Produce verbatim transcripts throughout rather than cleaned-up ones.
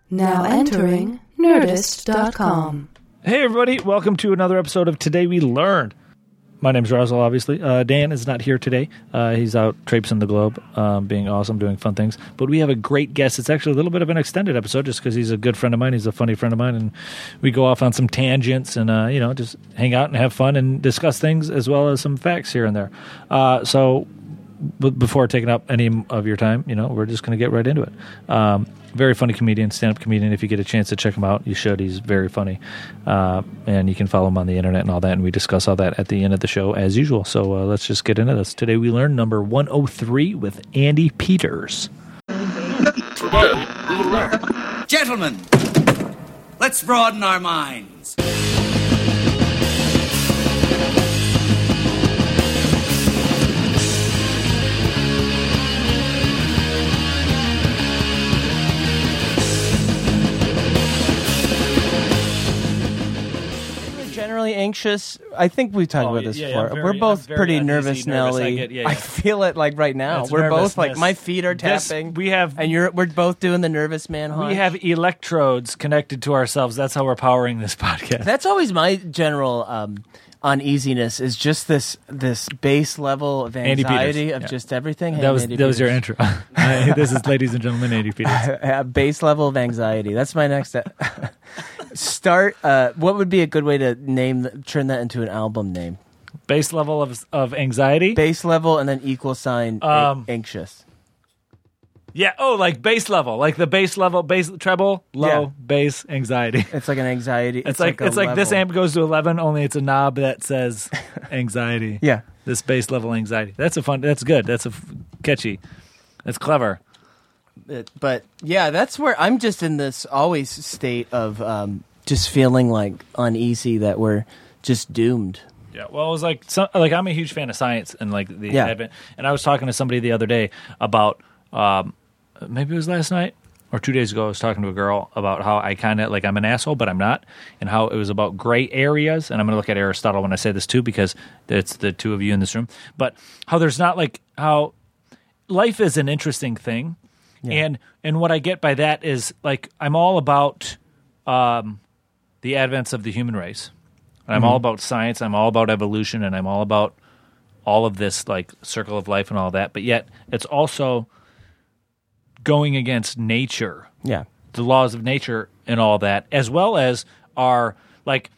Now entering Nerdist dot com. Hey everybody, welcome to another episode of Today We Learned. My name's Russell, obviously. Uh, Dan is not here today. Uh, he's out traipsing the globe, um, being awesome, doing fun things. But we have a great guest. It's actually a little bit of an extended episode just because he's a good friend of mine. He's a funny friend of mine. And we go off on some tangents and, uh, you know, just hang out and have fun and discuss things as well as some facts here and there. Uh, so b- before taking up any of your time, you know, we're just going to get right into it. Um, very funny comedian, stand-up comedian. If you get a chance to check him out, you should. He's very funny. Uh, and you can follow him on the internet and all that, and we discuss all that at the end of the show as usual. So uh, let's just get into this. Today We Learned number one oh three with Andy Peters. Today We Learned. Gentlemen, let's broaden our minds. Generally anxious. I think we've talked Oh, about this yeah, before. yeah, very- We're both I'm very pretty uneasy, nervous, nervous. I Nelly. get- yeah, I yeah. feel it like right now. It's we're both like nervousness. my feet are This- tapping. we have- and you're we're both doing the nervous man. We hunch. have electrodes connected to ourselves. That's how we're powering this podcast. That's always my general um, uneasiness. Is just this this base level of Andy Peters. anxiety of Yeah. just everything. Hey, that was Andy that was your Peters. intro. Hi, this is, ladies and gentlemen, Andy Peters. A base level of anxiety. That's my next step. Start. Uh, what would be a good way to name th- turn that into an album name? Base level of of anxiety. Base level and then equal sign a- Um, anxious. Yeah. Oh, like base level, like the base level, base treble, low, Yeah. bass, anxiety. It's like an anxiety. It's, like, a it's like this level. amp goes to eleven, only it's a knob that says anxiety. Yeah. This base level anxiety. That's a fun. That's good. That's a f- catchy. That's clever. It- but yeah, that's where I'm just in this always state of um, just feeling like uneasy that we're just doomed. Yeah, well, it was like some, like I'm a huge fan of science and like the Yeah. advent. And I was talking to somebody the other day about um, maybe it was last night or two days ago. I was talking to a girl about how I kind of like I'm an asshole, but I'm not, and how it was about gray areas. And I'm going to look at Aristotle when I say this too, because it's the two of you in this room. But how there's not like how life is an interesting thing, and and what I get by that is like I'm all about um, the advents of the human race. And I'm all about science, I'm all about evolution, and I'm all about all of this, like, circle of life and all that. But yet, it's also going against nature, Yeah. the laws of nature and all that, as well as our, like,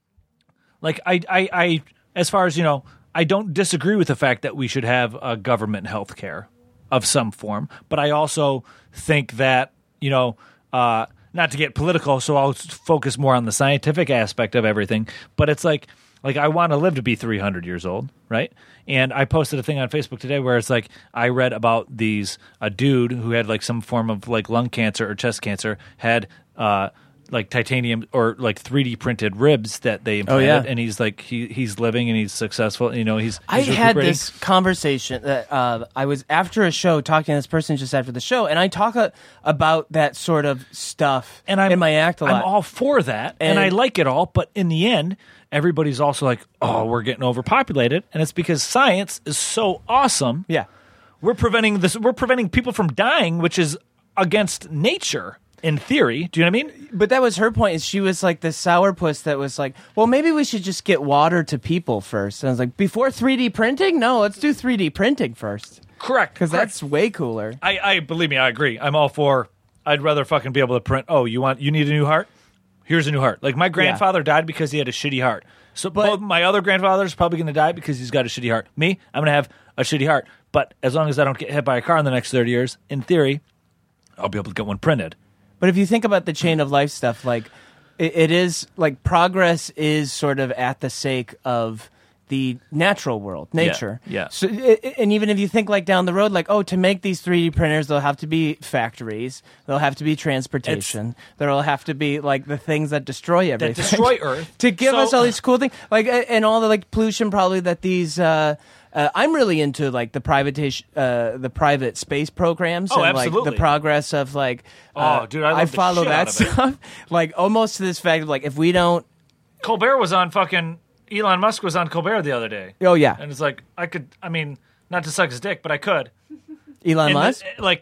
like I, I, I, as far as, you know, I don't disagree with the fact that we should have a government health care of some form, but I also think that, you know, uh, not to get political, so I'll focus more on the scientific aspect of everything. But it's like, like I want to live to be three hundred years old, right? And I posted a thing on Facebook today where it's like I read about these a dude who had like some form of like lung cancer or chest cancer had uh, like titanium or like three D printed ribs that they implanted, yeah. and he's like he he's living and he's successful. You know, he's, I he's had recuperating. this conversation that uh, I was after a show talking to this person just after the show, and I talk uh, about that sort of stuff and I'm, in my act a lot. I'm all for that, and, And- I like it all. But in the end, everybody's also like, "Oh, we're getting overpopulated," and it's because science is so awesome. yeah. We're preventing this. We're preventing people from dying, which is against nature in theory. Do you know what I mean? But that was her point. Is she was like the sourpuss that was like, well, maybe we should just get water to people first. And I was like, before three D printing? No, let's do three D printing first. Correct. Because correct. that's way cooler. I, I believe me. I agree. I'm all for. I'd rather fucking be able to print. Oh, you want? You need a new heart? Here's a new heart. Like my grandfather died because he had a shitty heart. So But- both my other grandfather's probably going to die because he's got a shitty heart. Me, I'm going to have a shitty heart. But as long as I don't get hit by a car in the next thirty years, in theory, I'll be able to get one printed. But if you think about the chain of life stuff, like it, it is like progress is sort of at the sake of the natural world, nature. yeah. So, i- i- and even if you think like down the road, like, oh, to make these three D printers, there'll have to be factories, there'll have to be transportation, there'll have to be like the things that destroy everything, destroy Earth. to give So- us all these cool things, like, a- and all the like pollution probably that these. Uh, uh, I'm really into like the privatation, uh, the private space programs, Oh, and like absolutely. the progress of like. Uh, Oh, dude, I love the follow shit that out of it. stuff, like almost to this fact of like if we don't. Colbert was on fucking Elon Musk was on Colbert the other day. Oh yeah, And it's like I could I mean, not to suck his dick, but I could. Elon And Musk. the- like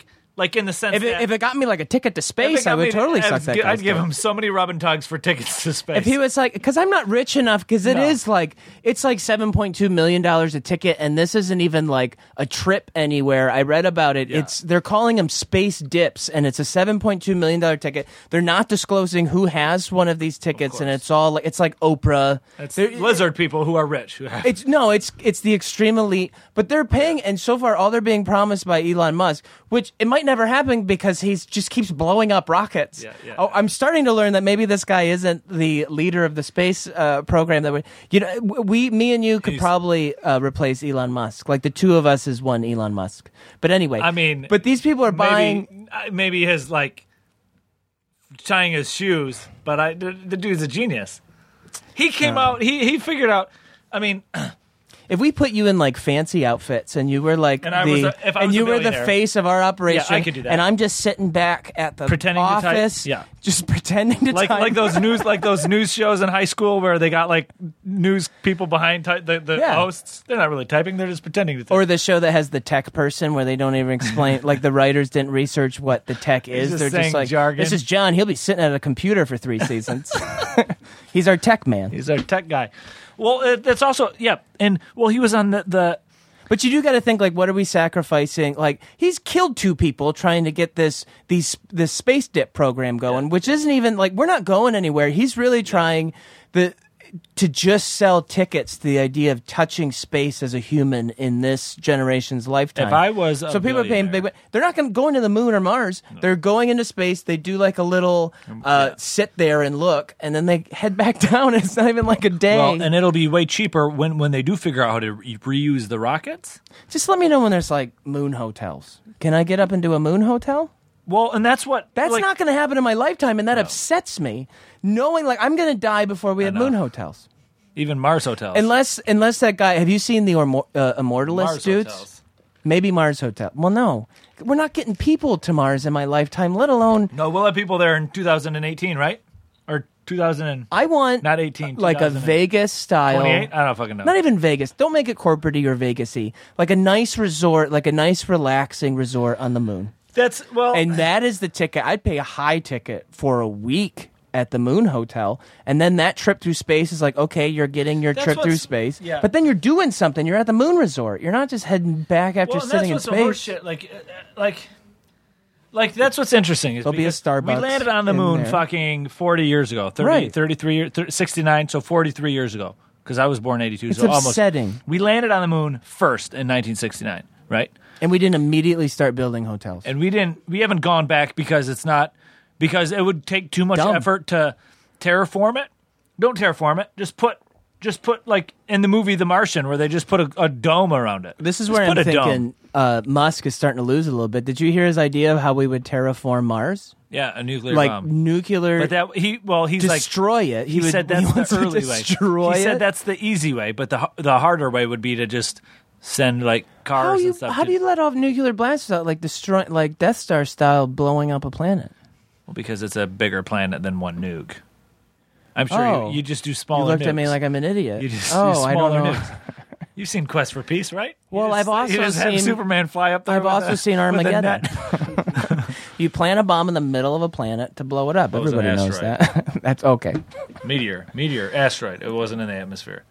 like in the sense If it, that if it got me like a ticket to if it space, got I would me- totally I'd, suck that I'd guy's give dick. him so many rub and tugs for tickets to space. If he was like, because I'm not rich enough, because it No. is like, it's like seven point two million dollars a ticket, and this isn't even like a trip anywhere. I read about it. Yeah. It's They're calling them space dips, and it's a seven point two million dollars ticket. They're not disclosing who has one of these tickets, and it's all like, it's like Oprah. It's They're- lizard people who are rich. Who have, It's no, it's it's the extreme elite, but they're paying, and so far all they're being promised by Elon Musk, which it might never happen because he's just keeps blowing up rockets. Yeah, yeah. Oh, I'm starting to learn that maybe this guy isn't the leader of the space uh, program. That we, you know, we, me and you could He's- probably uh, replace Elon Musk. Like the two of us is one Elon Musk. But anyway, I mean, but these people are buying. maybe, uh, maybe his like tying his shoes, but I the, the dude's a genius. He came out. He he figured out. I mean, If we put you in like fancy outfits and you were like And I the was a- if I and was a you were the billionaire- face of our operation, Yeah, I could do that. and I'm just sitting back at the Pretending to type- office, yeah. just pretending to like type. like those news like those news shows in high school where they got like news people behind ty- the the Yeah. hosts. They're not really typing. They're just pretending to type. Or the show that has the tech person where they don't even explain, like the writers didn't research what the tech is. just They're saying just like, jargon. this is John. He'll be sitting at a computer for three seasons. He's our tech man. He's our tech guy. Well, it, that's also yeah, and well, he was on the the. But you do got to think, like, what are we sacrificing? Like, he's killed two people trying to get this these this space dip program going, which isn't even like we're not going anywhere. He's really trying the to just sell tickets to the idea of touching space as a human in this generation's lifetime. If I was a so people are paying big. billionaire- They're not going to go into the moon or Mars. They're going into space. They do like a little uh, yeah. sit there and look, and then they head back down. It's not even like a day. Well, and it'll be way cheaper when when they do figure out how to re- reuse the rockets. Just let me know when there's like moon hotels. Can I get up and do a moon hotel? Well, and that's what That's like, not going to happen in my lifetime, and that upsets me. Knowing like I'm going to die before we have know. moon hotels, even Mars hotels. unless unless that guy. Have you seen the Ormo- uh, Immortalist Mars dudes? hotels. Maybe Mars hotel. Well, no, we're not getting people to Mars in my lifetime. Let alone No, we'll have people there in two thousand eighteen, right? Or two thousand I want Not eighteen, like a two thousand Vegas style. twenty-eight. I don't fucking know. Not even Vegas. Don't make it corporate-y or Vegas-y. Like a nice resort, like a nice relaxing resort on the moon. That's well, And that is the ticket. I'd pay a high ticket for a week at the Moon Hotel, and then that trip through space is like, okay, you're getting your That's trip through what's- space, yeah. but then you're doing something. You're at the Moon Resort. You're not just heading back after well, sitting in that's what's the horse space. shit. Like, uh, uh, like, like that's what's interesting. Is There'll be a because Starbucks We landed on the in moon there. fucking forty years ago. thirty, Right. thirty-three, year- thirty, sixty-nine, so forty-three years ago. Because I was born eighty-two, It's so almost. upsetting. We landed on the moon first in nineteen sixty-nine, right? And we didn't immediately start building hotels. And we didn't. We haven't gone back because it's not because it would take too much Dumb. effort to terraform it. Don't terraform it. Just put. Just put like in the movie The Martian, where they just put a, a dome around it. This is Just where put I'm a dome. thinking uh, Musk is starting to lose a little bit. Did you hear his idea of how we would terraform Mars? Yeah, a nuclear Like bomb. nuclear, But that he well, he's like destroy it. he, would, said he that's wants the to early way. destroy He said it? that's the easy way, but the h- the harder way would be to just send like cars How, you, and stuff. how to, do you let off nuclear blasts without like destroy, like Death Star style, blowing up a planet? Well, because it's a bigger planet than one nuke. I'm sure Oh. you, you just do You smaller. looked at me nukes. like I'm an idiot. You just oh, do I smaller don't know. nukes. You've seen Quest for Peace, right? You Well, just- I've also you just have seen- Superman fly up there. I've with also a- seen with a Armageddon. net. You plant a bomb in the middle of a planet to blow it up. That was an Everybody knows asteroid. that. That's okay. meteor, meteor, asteroid. It wasn't in the atmosphere.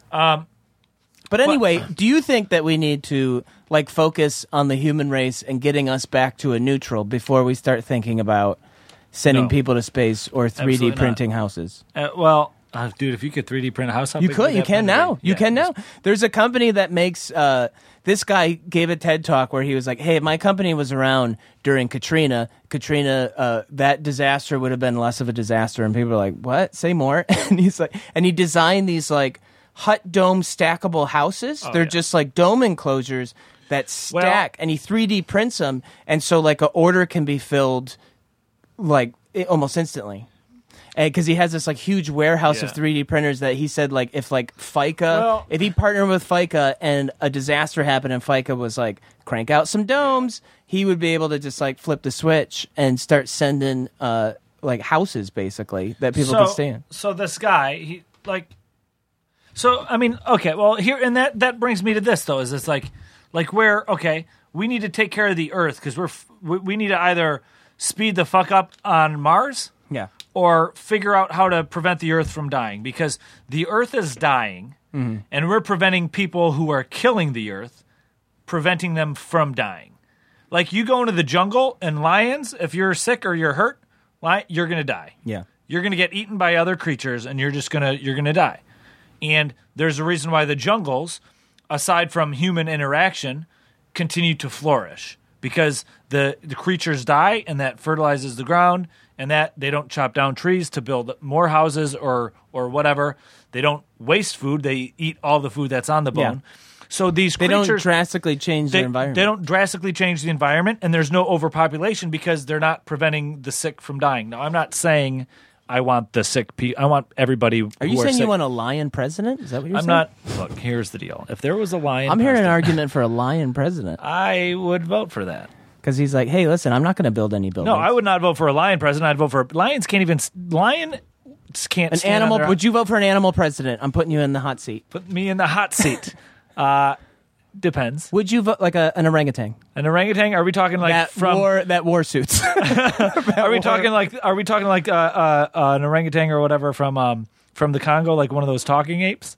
But anyway, do you think that we need to like focus on the human race and getting us back to a neutral before we start thinking about sending No. people to space or three D Absolutely not. printing houses? Uh, well, uh, dude, if you could three D print a house, how You big could. would You that can print now. be? You Yeah, can now. just- There's a company that makes. Uh, this guy gave a TED talk where he was like, "Hey, if my company was around during Katrina, Katrina, uh, that disaster would have been less of a disaster." And people are like, "What? Say more." And he's like, and he designed these like hut dome stackable houses. They're Oh, yeah. just like dome enclosures that stack, and he three D prints them, and so like an order can be filled like i- almost instantly. Because he has this like huge warehouse of Yeah. three D printers that he said like if like FICA, Well- if he partnered with FICA and a disaster happened and FICA was like crank out some domes, he would be able to just like flip the switch and start sending uh like houses basically that people so, can stay in. So this guy, he like, so I mean, okay, well here and that that brings me to this though, is it's like, like where okay, we need to take care of the Earth because we're f- we we need to either speed the fuck up on Mars, Yeah. or figure out how to prevent the Earth from dying because the Earth is dying, Mm-hmm. and we're preventing people who are killing the Earth, preventing them from dying. Like you go into the jungle and lions, if you're sick or you're hurt, li- you're gonna die. Yeah. You're gonna get eaten by other creatures, and you're just gonna you're gonna die. And there's a reason why the jungles, aside from human interaction, continue to flourish because the the creatures die, and that fertilizes the ground, and that they don't chop down trees to build more houses or or whatever. They don't waste food; they eat all the food that's on the bone. Yeah. So these They creatures don't drastically change they, their environment. they don't drastically change the environment, and there's no overpopulation because they're not preventing the sick from dying. Now, I'm not saying I want the sick people. I want everybody. Are you saying you want a lion president? Is that what you're I'm saying? not. Look, here's the deal. If there was a lion, I'm hearing an president, argument for a lion president I would vote for that. because he's like, hey, listen, I'm not going to build any buildings. No, I would not vote for a lion president. I'd vote for lions. Can't even lion can't An stand on animal? their own. Would you vote for an animal president? I'm putting you in the hot seat. Put me in the hot seat. uh, depends. Would you vote like a, an orangutan? An orangutan? Are we talking like that from? wore that wore suits. Are we talking like? Are we talking like uh, uh, uh, an orangutan or whatever from um, from the Congo, like one of those talking apes,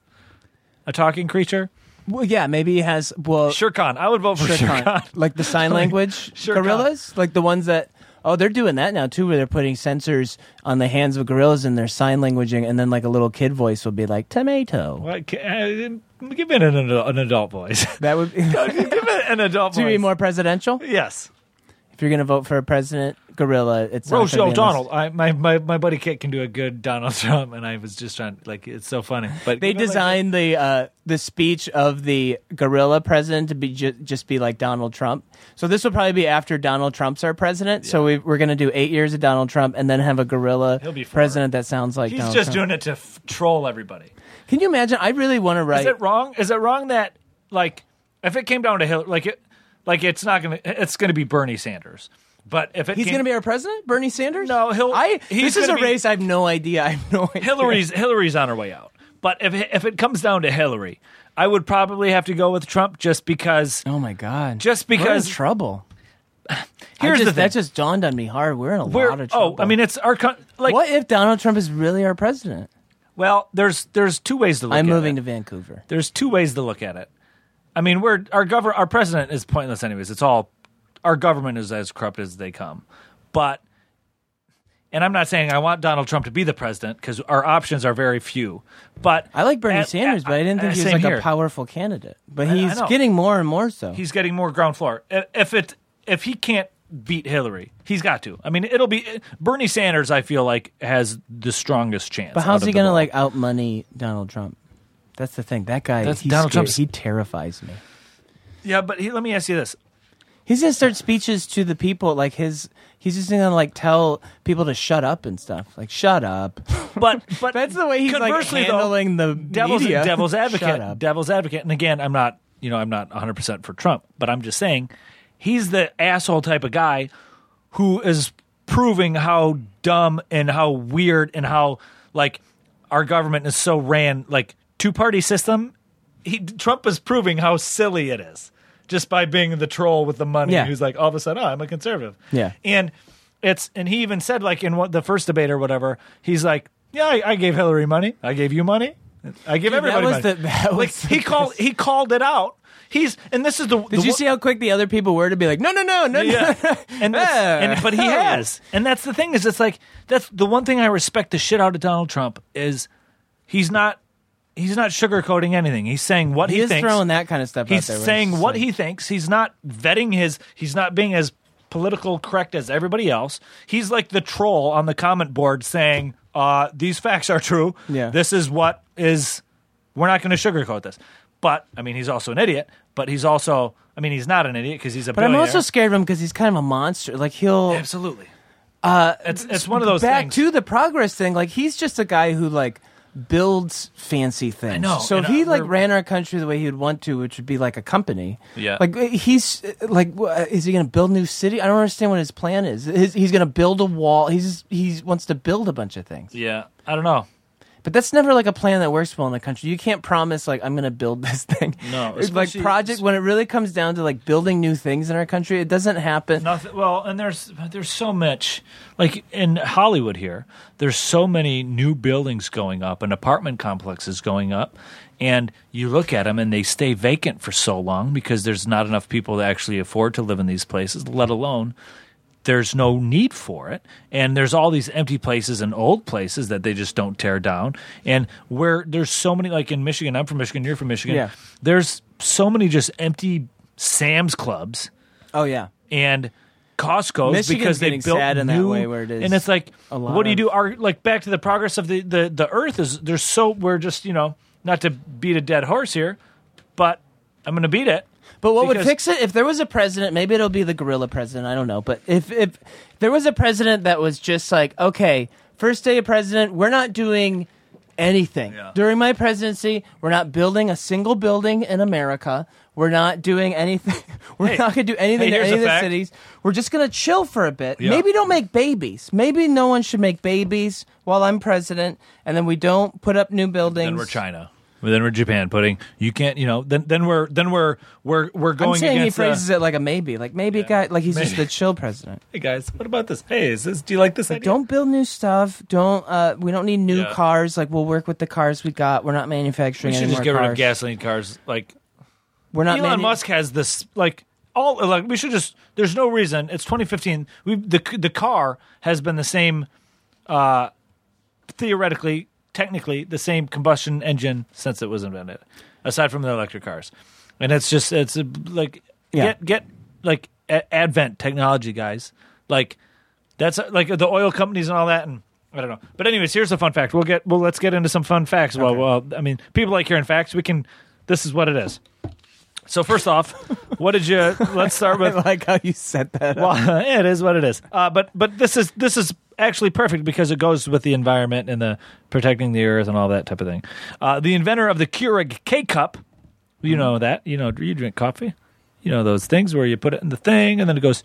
a talking creature? Well, yeah, maybe he has. Well, Shere Khan. I would vote for Shere Shere Khan. Khan. Like the sign language Shere Khan. gorillas, like the ones that. Oh, they're doing that now too, where they're putting sensors on the hands of gorillas and their sign languaging, and then like a little kid voice will be like tomato. What? Can, uh, give it an, adult- an adult voice. That would give it an adult to voice. be more presidential. Yes. If you're going to vote for a president gorilla, it's not Rochelle gonna be on Donald. I, my, my my buddy Kit can do a good Donald Trump, and I was just trying like it's so funny. But They you know, like- designed the uh, the speech of the gorilla president to be ju- just be like Donald Trump. So this will probably be after Donald Trump's our president. So we, we're going to do eight years of Donald Trump and then have a gorilla He'll be for president that sounds like he's Donald just Trump. doing it to f- troll everybody. Can you imagine? I really want to write. Is it wrong? Is it wrong that like if it came down to Hillary, like it, like it's not gonna, it's gonna be Bernie Sanders. But if it He's came, going to be our president, Bernie Sanders? No, he'll- I, he's this is a gonna be- race I have no idea. I have no idea. Hillary's Hillary's on her way out. But if it, if it comes down to Hillary, I would probably have to go with Trump just because. Oh my God! Just We're in because- trouble. Here's I just, the thing. that just dawned on me hard. We're in a We're, lot of trouble. oh, I mean, it's our co- like. what if Donald Trump is really our president? Well, there's there's two ways to look. I'm at moving it. to Vancouver. There's two ways to look at it. I mean, we're our government, our president is pointless anyways. It's all our government is as corrupt as they come. But, and I'm not saying I want Donald Trump to be the president because our options are very few. But I like Bernie at- Sanders, at- but I didn't think uh, he was same like here. a powerful candidate. But I- I he's know. getting more and more so. He's getting more ground floor. I- If it if he can't beat Hillary, he's got to. I mean, it'll be Bernie Sanders. I feel like has the strongest chance. but how's out he of the going to ball. like outmoney Donald Trump? That's the thing. That guy, That's he's Donald scary. Trump's- He terrifies me. Yeah, but he, let me ask you this. He's gonna start speeches to the people like his. He's just gonna like tell people to shut up and stuff. Like shut up. But but That's the way he's like conversely, though, handling the devil's media. devil's Shut advocate. up. Devil's advocate. And again, I'm not you know I'm not one hundred percent for Trump, but I'm just saying he's the asshole type of guy who is proving how dumb and how weird and how like our government is so ran like two party system. He Trump is proving how silly it is. Just by being the troll with the money, Yeah. who's like all of a sudden, oh, I'm a conservative. Yeah. And it's and he even said like in what the first debate or whatever, he's like, yeah, I, I gave Hillary money, I gave you money, I give Dude, that everybody was money. the- that like was the he called he called it out. He's and this is the. Did you see how quick the other people were to be like, no, no, no, no, Yeah, no. and, that's, and but he Oh. has, and that's the thing is it's like that's the one thing I respect the shit out of Donald Trump is he's not. He's not sugarcoating anything. He's saying what he, He is thinks. throwing that kind of stuff He's out there. where saying it's what like- he thinks. He's not vetting his. He's not being as political correct as everybody else. He's like the troll on the comment board saying, uh, "These facts are true. Yeah. This is what is. We're not going to sugarcoat this." But I mean, he's also an idiot. But he's also. I mean, he's not an idiot because he's a. But I'm billionaire. also scared of him because he's kind of a monster. Like he'll absolutely. Uh, it's it's one of those back things. to the progress thing. Like he's just a guy who like builds fancy things. I know, So and, if he uh, like we're- ran our country the way he would want to, which would be like a company. Yeah. Like he's like, wh- is he going to build a new city? I don't understand what his plan is. His, he's going to build a wall. He's he wants to build a bunch of things. Yeah, I don't know. But that's never like a plan that works well in a country. You can't promise like I'm going to build this thing. No, it's like especially- project when it really comes down to like building new things in our country. It doesn't happen. Nothing. Well, and there's there's so much, like in Hollywood here, there's so many new buildings going up and apartment complexes going up, and you look at them and they stay vacant for so long because there's not enough people to actually afford to live in these places, let alone there's no need for it. And there's all these empty places and old places that they just don't tear down. And where there's so many, like in Michigan, I'm from Michigan, you're from Michigan, Yeah. there's so many just empty Sam's Clubs Oh yeah. and Costco's Michigan's because they getting built sad in that new, way where it is and it's like, a lot what do you of- do? Our, like back to the progress of the, the, the earth is there's so we're just you know not to beat a dead horse here, but I'm going to beat it. But what would Because- fix it? If there was a president, maybe it'll be the gorilla president. I don't know. But if if there was a president that was just like, okay, first day of president, we're not doing anything. Yeah. During my presidency, we're not building a single building in America. We're not doing anything. We're Hey, not going to do anything hey, to here's any a of the fact. cities. We're just going to chill for a bit. Yeah. Maybe don't make babies. Maybe no one should make babies while I'm president, and then we don't put up new buildings. Then we're China. Then we're Japan. Putting you can't you know then then we're then we're we're we're going I'm saying he against. phrases uh, it like a maybe, like maybe Yeah. guy, like he's just Maybe. the chill president. hey guys, what about this? Hey, is this? Do you like this idea? Don't build new stuff. Don't. Uh, we don't need new Yeah. cars. Like we'll work with the cars we got. We're not manufacturing We should any just more get rid cars. of gasoline cars. Like We're not. Elon manu- Musk has this like all like we should just. There's no reason. It's twenty fifteen. We the the car has been the same, uh, theoretically, technically the same combustion engine since it was invented, aside from the electric cars, and it's just it's uh, like Yeah. get get like a- advent technology, guys. Like that's uh, like the oil companies and all that and. I don't know, but anyways, here's a fun fact. We'll get well. Let's get into some fun facts. Well, well, I mean, people like hearing facts. We can. This is what it is. So first off, what did you? Let's start I with. like how you said that. Well, it is what it is. Uh, but but this is this is actually perfect because it goes with the environment and the protecting the earth and all that type of thing. Uh, the inventor of the Keurig K-Cup, you know that. You know, you drink coffee. You know those things where you put it in the thing and then it goes.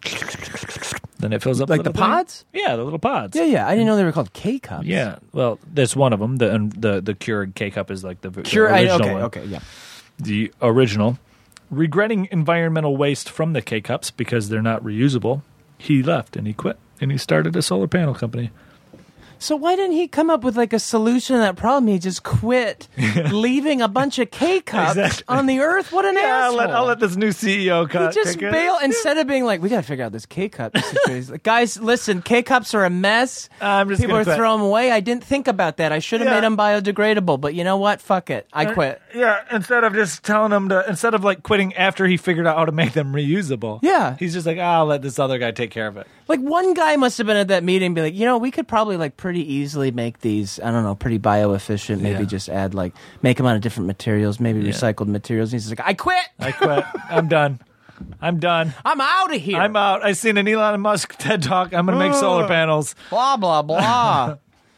Then it fills up Like the little thing. pods? Yeah, the little pods. Yeah, yeah. I didn't know they were called K cups. Yeah, well, that's one of them. The and the the Keurig K cup is like the, the Cure. I, original okay. one. Okay. Yeah. The original. Regretting environmental waste from the K cups because they're not reusable, he left and he quit and he started a solar panel company. So why didn't he come up with like a solution to that problem? He just quit, leaving a bunch of K cups Exactly. on the earth. What an Yeah, I'll asshole! let, I'll let this new C E O He cut. just take it. bail instead of being like, we got to figure out this K cup situation. Like, guys, listen, K cups are a mess. I'm just People gonna are quit. throwing them away. I didn't think about that. I should have Yeah. made them biodegradable. But you know what? Fuck it. I quit. Yeah, instead of just telling him to, instead of like quitting after he figured out how to make them reusable. Yeah. He's just like, oh, I'll let this other guy take care of it. Like one guy must have been at that meeting and be like, you know, we could probably like pretty easily make these, I don't know, pretty bioefficient. Maybe Yeah. just add like, make them out of different materials, maybe Yeah. recycled materials. And he's just like, I quit. I quit. I'm done. I'm done. I'm out of here. I'm out. I seen an Elon Musk TED Talk. I'm going to make solar panels. blah, blah, blah.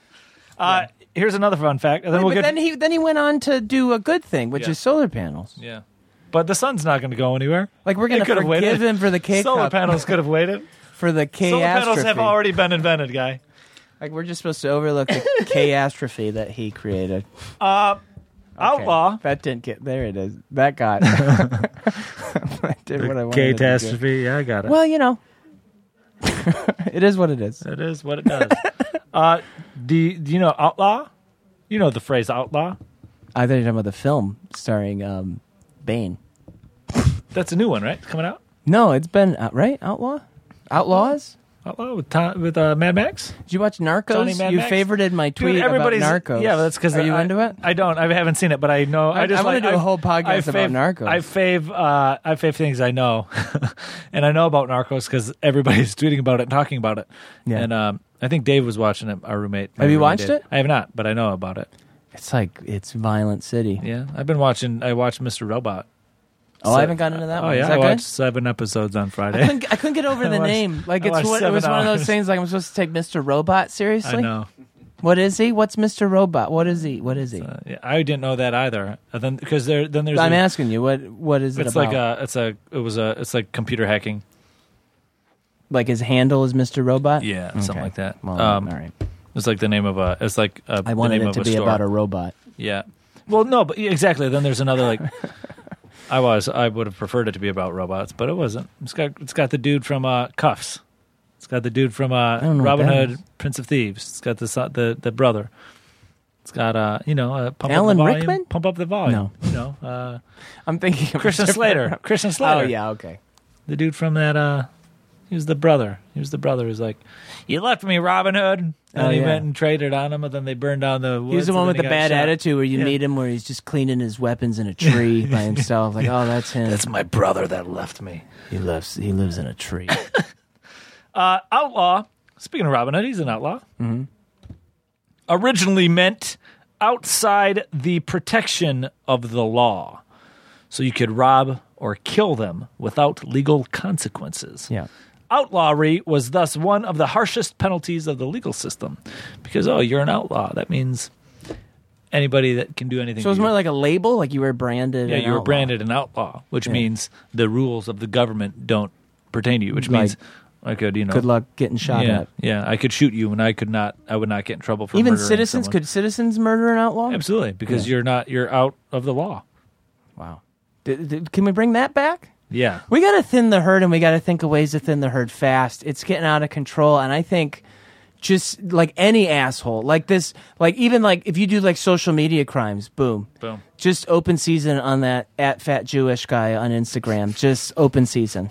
Uh, Here's another fun fact. And then Wait, we'll but get. then he then he went on to do a good thing, which Yeah. is solar panels. Yeah. But the sun's not going to go anywhere. Like we're They gonna could've forgive waited. him for the K Solar cup, panels could have waited. for the K Solar panels astrophy. have already been invented, guy. Like we're just supposed to overlook the K astrophy that he created. Uh, Outlaw. That didn't get there. It is that got. I did what I wanted it to do. Catastrophe. Yeah, I got it. Well, you know, it is what it is. It is what it does. uh, do, do you know Outlaw? You know the phrase outlaw? I thought you were talking about the film starring um, Bane. That's a new one, right? It's coming out? No, it's been out, right. Outlaw, Outlaws. Outlaw with Tom, with uh, Mad Max? Did you watch Narcos? Johnny Mad you Max? favorited my tweet Dude, about everybody's Narcos. Yeah, that's because are you I, into it? I don't. I haven't seen it, but I know. I, I- just I wanna like, do a I- whole podcast I about fave, Narcos. I fave. Uh, I fave things I know, and I know about Narcos because everybody's tweeting about it and talking about it. Yeah. And um, I think Dave was watching it. Our roommate. my Have you roommate watched did. it? I have not, but I know about it. It's like it's Violent City. Yeah, I've been watching. I watched Mister Robot. Oh, So- I haven't gotten into that Oh one. yeah, Is I that watched good? seven episodes on I Friday. couldn't, I couldn't get over I the watched- name. Like I it's watched what, it seven was one of those hours. things. Like I'm supposed to take Mister Robot seriously. I know. What is he? What's Mister Robot? What is he? What is he? Uh, yeah, I didn't know that either. And then because there, then there's. I'm a, asking you. What What is it It's about? like a. It's a. It was a. It's like computer hacking. Like his handle is Mister Robot. Yeah, something Okay. like that. Well, um, all right. It's like the name of a. It's like a, I wanted the name it to of a be store. about a robot. Yeah. Well, no, but exactly. Then there's another like. I was. I would have preferred it to be about robots, but it wasn't. It's got. It's got the dude from uh, Cuffs. It's got the dude from uh, don't know Robin what that Hood, is. Prince of Thieves. It's got the son- the the brother. It's got uh, you know, uh, pump Alan up the volume. Rickman? Pump up the volume. No. You know, uh, I'm thinking of Christian a different- Slater. Christian Slater. Oh yeah, okay. The dude from that. Uh, he was the brother. He was the brother who's like, you left me, Robin Hood. And Oh, he yeah. went and traded on him, and then they burned down the woods. He was the and one then with he the got bad shot. attitude where you Yeah. meet him where he's just cleaning his weapons in a tree by himself. Like, oh, that's him. That's my brother that left me. he lives. He lives in a tree. Uh, outlaw. Speaking of Robin Hood, he's an outlaw. Mm-hmm. Originally meant outside the protection of the law. So you could rob or kill them without legal consequences. Yeah. Outlawry was thus one of the harshest penalties of the legal system. Because, oh, you're an outlaw. That means anybody that can do anything So it's to you. more like a label, like you were branded. Yeah, an you were outlaw. branded an outlaw, which Yeah. means the rules of the government don't pertain to you, which Like, means I could, you know. Good luck getting shot Yeah, at. yeah, I could shoot you, and I could not. I would not get in trouble for Even murdering citizens, someone. could citizens murder an outlaw? Absolutely, because Yeah. you're not. You're out of the law. Wow. D- d- can we bring that back? Yeah, We got to thin the herd, and we got to think of ways to thin the herd fast. It's getting out of control, and I think just like any asshole, like this, like even like if you do like social media crimes, boom, boom. just open season on that at fat Jewish guy on Instagram. Just open season.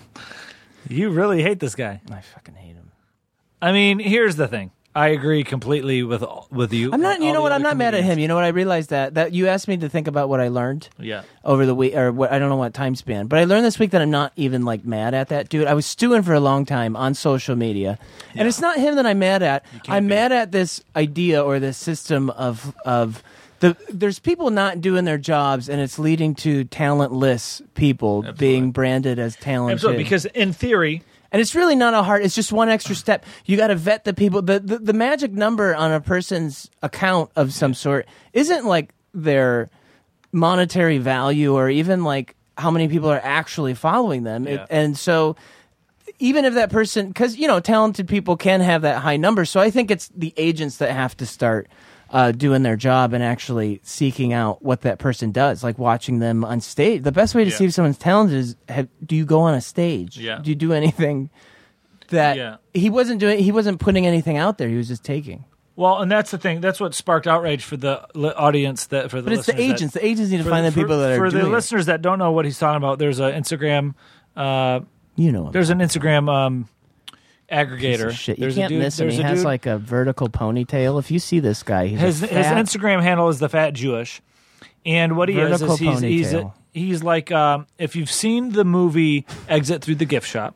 You really hate this guy. I fucking hate him. I mean, here's the thing. I agree completely with with you. I'm not. and You all know the what? I'm other not mad at him. comedians. You know what? I realized that that you asked me to think about what I learned Yeah, over the week, or what I don't know what time span, but I learned this week that I'm not even like mad at that dude. I was stewing for a long time on social media, and it's not him that I'm mad at. I'm be. mad at this idea or this system of of the. There's people not doing their jobs, and it's leading to talentless people being branded as talented. absolutely. Because in theory, And it's really not a hard. It's just one extra step. You got to vet the people. The, the the magic number on a person's account of some sort isn't like their monetary value or even like how many people are actually following them. It- Yeah. and so, even if that person, because you know, talented people can have that high number. So I think it's the agents that have to start uh, doing their job and actually seeking out what that person does, like watching them on stage. The best way to Yeah. see if someone's talented is have, do you go on a stage? Yeah. Do you do anything that Yeah. he wasn't doing? He wasn't putting anything out there. He was just taking. well, and that's the thing. That's what sparked outrage for the li- audience. That for the But it's the listeners that- agents. The agents need to for find the for- people that are for the doing it. listeners that don't know what he's talking about. There's an Instagram. Uh, You know, him. there's an Instagram um, aggregator. Piece of shit. You There's can't a dude, miss him. there's He a has dude- like a vertical ponytail. If you see this guy, he's his a his fat, Instagram handle is the Fat Jewish, and what he Vertical is is he's he's, ponytail. he's like um, if you've seen the movie Exit Through the Gift Shop,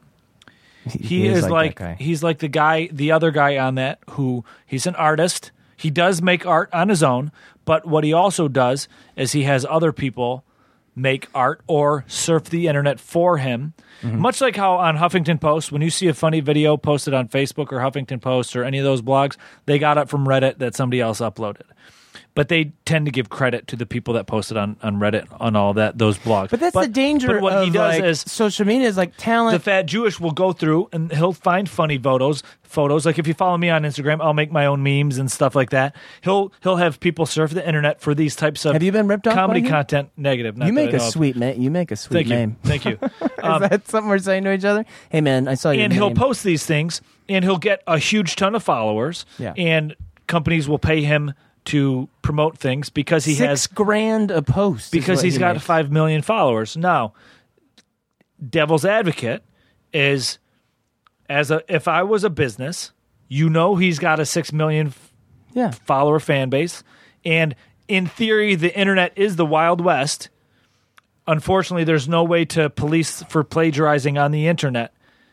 he, is, that like, guy. he's like the guy, the other guy on that who he's an artist. He does make art on his own, but what he also does is he has other people make art or surf the internet for him. Mm-hmm. Much like how on Huffington Post, when you see a funny video posted on Facebook or Huffington Post or any of those blogs, they got it from Reddit that somebody else uploaded. But they tend to give credit to the people that posted on, on Reddit on all that those blogs. But that's the danger But what of he does like, is social media is like talent. the Fat Jewish will go through and he'll find funny photos. Photos like if you follow me on Instagram, I'll make my own memes and stuff like that. He'll he'll have people surf the internet for these types of Have you been ripped off comedy by him? content. Negative. Not you that make I a know of. sweet man. You make a sweet Thank you. name. Thank you. Is that something we're saying to each other? Hey man, I saw your and he'll name. post these things and he'll get a huge ton of followers. Yeah. And companies will pay him to promote things because he Six has grand a post is because what he's he got makes. five million followers. Now, devil's advocate is as a if I was a business, you know he's got a six million Yeah, follower fan base, and in theory, the internet is the Wild West. Unfortunately, there's no way to police for plagiarizing on the internet.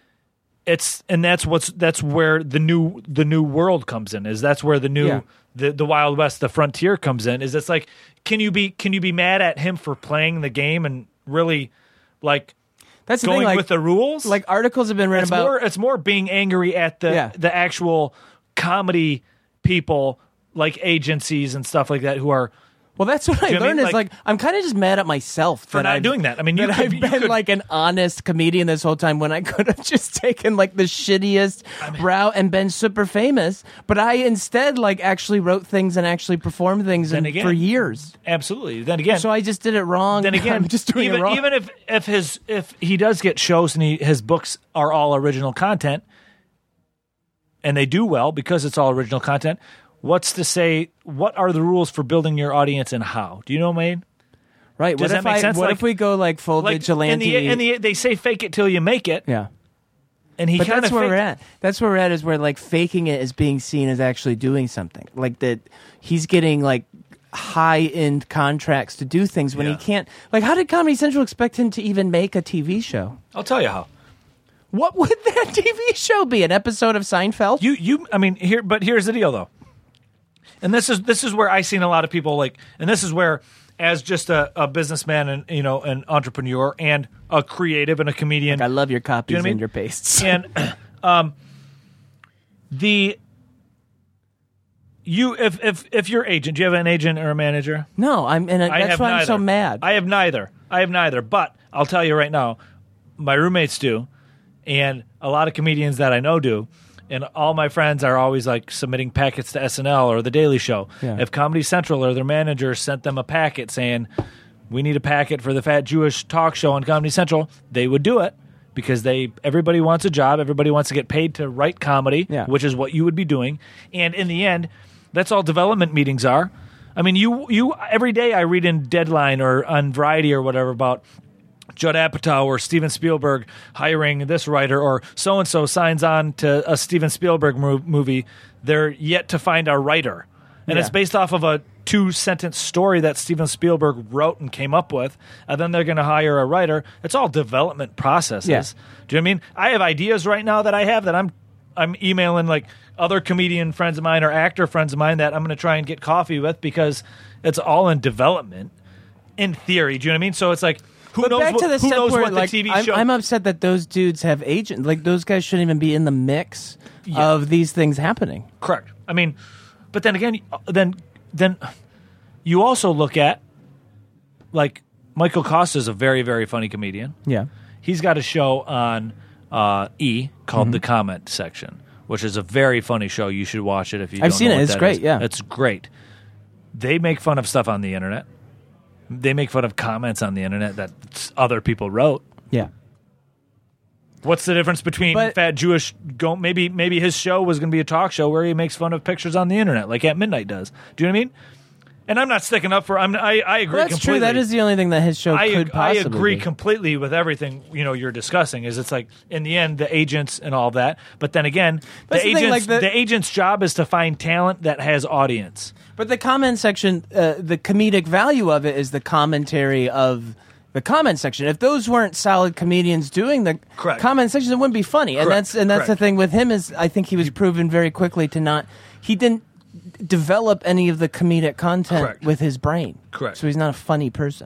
It's and that's what's that's where the new the new world comes in. Is that's where the new Yeah. the, the Wild West, the frontier comes in. Is it's like can you be can you be mad at him for playing the game and really like that's the going thing. Like, with the rules? like articles have been written it's about. more it's more being angry at the Yeah. the actual comedy people like agencies and stuff like that who are Well, that's what I you know what I learned mean? is Like- like, I'm kind of just mad at myself For that not I've, doing that. I mean, you that could- I've you been could- like an honest comedian this whole time when I could have just taken like the shittiest route and been super famous. But I instead like actually wrote things and actually performed things Then and, again- for years. Absolutely. Then again, So I just did it wrong. then again, I'm just doing even, it wrong. even if if his if he does get shows and he, his books are all original content, and they do well because it's all original content, what's to say? What are the rules for building your audience and how? Do you know what I mean? right? does What that if make I? sense? What Like- if we go like full Like in vigilante? the, in the they say fake it till you make it, yeah. and he But kind that's of where we're at. That's where we're at is where like faking it is being seen as actually doing something. Like that he's getting like high end contracts to do things when Yeah. he can't. Like, how did Comedy Central expect him to even make a T V show? I'll tell you how. What would that T V show be? An episode of Seinfeld? You you I mean here but here's the deal though. And this is this is where I've seen a lot of people like and this is where as just a, a businessman and you know an entrepreneur and a creative and a comedian I love your copies what I mean? and your pastes. and um the you if if if you're agent, do you have an agent or a manager? no, I'm and I that's have why neither. I'm so mad. I have neither. I have neither. But I'll tell you right now, my roommates do, and a lot of comedians that I know do, and all my friends are always like submitting packets to S N L or The Daily Show. Yeah. If Comedy Central or their manager sent them a packet saying, "We need a packet for the Fat Jewish Talk Show on Comedy Central," they would do it. Because they, everybody wants a job, everybody wants to get paid to write comedy, Yeah. which is what you would be doing, and in the end, that's all development meetings are. I mean, you you every day I read in Deadline or on Variety or whatever about Judd Apatow or Steven Spielberg hiring this writer or so and so signs on to a Steven Spielberg mo- movie. They're yet to find a writer, and Yeah. it's based off of a two sentence story that Steven Spielberg wrote and came up with, and then they're going to hire a writer. It's all development processes. Yeah. Do you know what I mean? I have ideas right now that I have that I'm I'm emailing like other comedian friends of mine or actor friends of mine that I'm going to try and get coffee with because it's all in development. In theory, do you know what I mean? So it's like who But knows back what, to the who step knows where, what like, the T V I'm, show. I'm upset that those dudes have agents. Like those guys shouldn't even be in the mix Yeah. of these things happening. Correct. I mean, but then again, then then you also look at like Michael Costa is a very very funny comedian. Yeah. He's got a show on uh, E called Mm-hmm. The Comment Section, which is a very funny show. You should watch it if you. I've don't seen know it. what It's that great, is. yeah. It's great. They make fun of stuff on the internet. They make fun of comments on the internet that s- other people wrote. Yeah. What's the difference between But- Fat Jewish? Go maybe maybe his show was going to be a talk show where he makes fun of pictures on the internet, like At Midnight does. Do you know what I mean? And I'm not sticking up for. I'm, I I agree. Well, that's completely. true. That is the only thing that his show I, could I possibly agree be. completely with everything you know you're discussing. Is it's like in the end the agents and all that, but then again the That's the agents thing, like the- the agent's job is to find talent that has audience. But the comment section, uh, the comedic value of it is the commentary of the comment section. If those weren't solid comedians doing the Correct. comment section, it wouldn't be funny. And Correct. that's and that's the Correct. thing with him is I think he was proven very quickly to not. He didn't develop any of the comedic content Correct. with his brain. Correct. So he's not a funny person.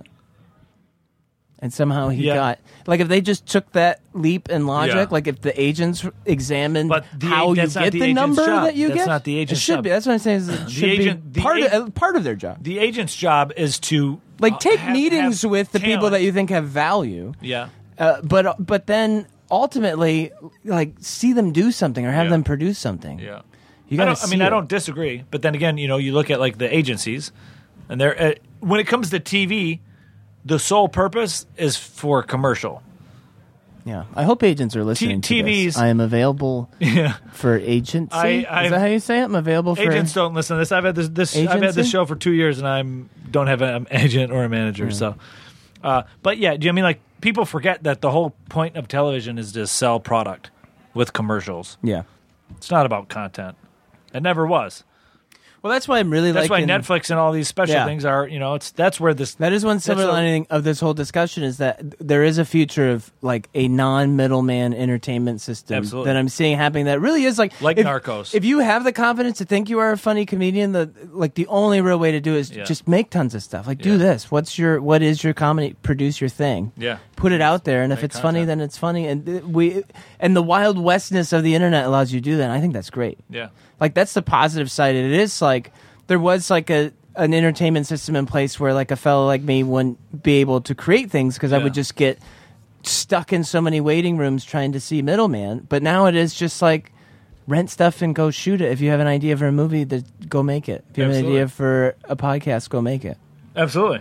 And somehow he Yeah. got like if they just took that leap in logic, Yeah. like if the agents examined But the how a- you that's not get the the, agent's number job. that you That's get, not the agent's it should job. be. That's what I'm saying. Is it should agent- be the part a- of uh, part of their job. The agent's job is to Like uh, take have- meetings have with the people talent. that you think have value, Yeah. uh, but but then ultimately like see them do something or have Yeah. them produce something. Yeah. You I, gotta don't, I mean, see I it. don't disagree, but then again, you know, you look at like the agencies, and they're uh, when it comes to T V, the sole purpose is for commercial. Yeah, I hope agents are listening T- to this. TVs I am available Yeah. for agency. I- Is I'm- that how you say it? I'm available for Agents don't listen to this. I've had this. this I've had Agency? this show for two years, and I'm don't have an agent or a manager. So, uh, but yeah, do you know what I mean like people forget that the whole point of television is to sell product with commercials? Yeah. It's not about content. It never was. Well, that's why I'm really That's liking. why Netflix and all these special Yeah. things are. You know, it's that's where this. That is one silver That's a- lining of this whole discussion is that there is a future of like a non-middleman entertainment system Absolutely. that I'm seeing happening. That really is like Like if, Narcos. If you have the confidence to think you are a funny comedian, the like the only real way to do it is Yeah. just make tons of stuff. Like do Yeah. this. What's your what is your comedy? Produce your thing. Yeah. Put it out there, and if Make it's funny, content. then it's funny. And th- we and the wild westness of the internet allows you to do that. And I think that's great. Yeah. Like that's the positive side. It is like there was like a an entertainment system in place where like a fellow like me wouldn't be able to create things because I Yeah. would just get stuck in so many waiting rooms trying to see middleman. But now it is just like rent stuff and go shoot it. If you have an idea for a movie, that go make it. If you have Absolutely. an idea for a podcast, go make it. Absolutely.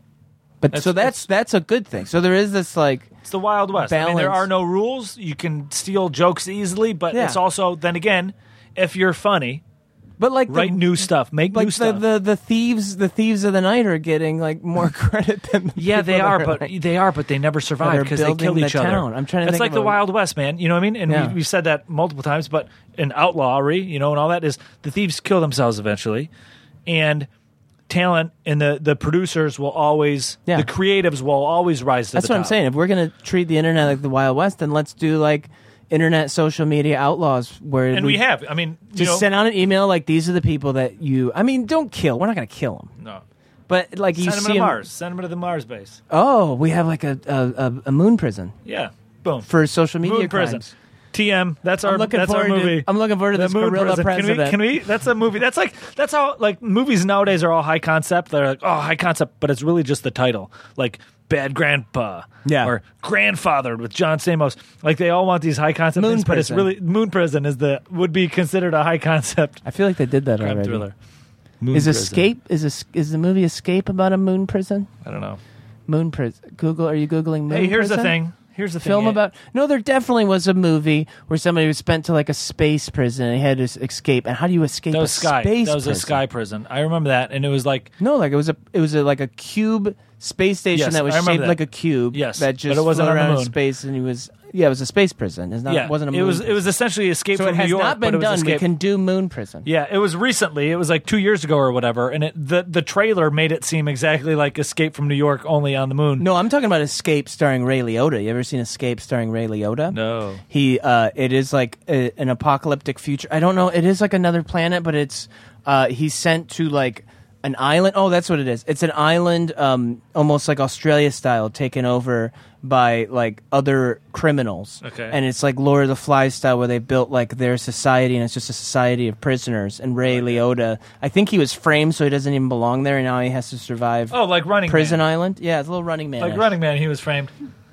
But That's- so that's that's a good thing. So there is this like It's the Wild West. I mean, there balance. are no rules. You can steal jokes easily, but Yeah. it's also, then again, if you're funny, but like write the, new stuff, make like new the, stuff. the the thieves the thieves of the night are getting like more credit than the yeah, they people that are, but like- they are, but they never survive that are because they building kill the each other. town. I'm trying to It's think like of the a- Wild West, man. You know what I mean? And Yeah. we, we've said that multiple times, but in outlawry, you know, and all that is the thieves kill themselves eventually, and talent and the the producers will always, Yeah. the creatives will always rise to That's the what I'm top. saying. If we're gonna treat the internet like the Wild West, then let's do like internet social media outlaws where And we have. I mean, you just know, send out an email like these are the people that you. I mean, don't kill. We're not gonna kill them, no. but like you Send them see to 'em- Mars. Send them to the Mars base. Oh, we have like a a, a, a moon prison Yeah. Boom. for social media Moon crimes. Prison. T M. That's our. I'm looking that's our forward movie. to. I'm looking forward to The this Moon gorilla Prison. president. Can we? Can we? That's a movie. That's like. That's how. Like movies nowadays are all high concept. They're like, oh, high concept, but it's really just the title. Like Bad Grandpa. Yeah. Or Grandfathered with John Stamos. Like they all want these high concept Moon things, but it's Prison. really Moon Prison is the would be considered a high concept I feel like they did that crime already. thriller. Moon Is Prison. Escape is a, is the movie Escape about a moon prison? I don't know. Moon prison. Google. Are you googling moon? Hey, here's the prison? thing. Here's the thing. Film Yeah. about no, there definitely was a movie where somebody was spent to like a space prison and he had to s- escape. And how do you escape That a was Sky. space That was a prison? Sky prison. I remember that, and it was like. No, like it was a it was a, like a cube space station Yes, that was I remember shaped that. like a cube. Yes, that but just it wasn't flew on the around in moon. space, and he was yeah, it was a space prison. It's not Yeah, it wasn't a moon it was. prison. It was essentially Escape so from it has New York, not but been it was done. Escape. We can do moon prison. Yeah, it was recently. It was like two years ago or whatever, and it, the the trailer made it seem exactly like Escape from New York, only on the moon. No, I'm talking about Escape starring Ray Liotta. You ever seen Escape starring Ray Liotta? No. He, uh, it is like a, an apocalyptic future. I don't know. It is like another planet, but it's, uh, he's sent to like an island. Oh, that's what it is. It's an island, um, almost like Australia style, taken over by like other criminals. Okay. And it's like Lord of the Flies style, where they built like their society, and it's just a society of prisoners. And Ray Liotta, I think he was framed, so he doesn't even belong there, and now he has to survive. Oh, like Running Prison Man. Island. Yeah, it's a little Running Man. Like Running Man, he was framed.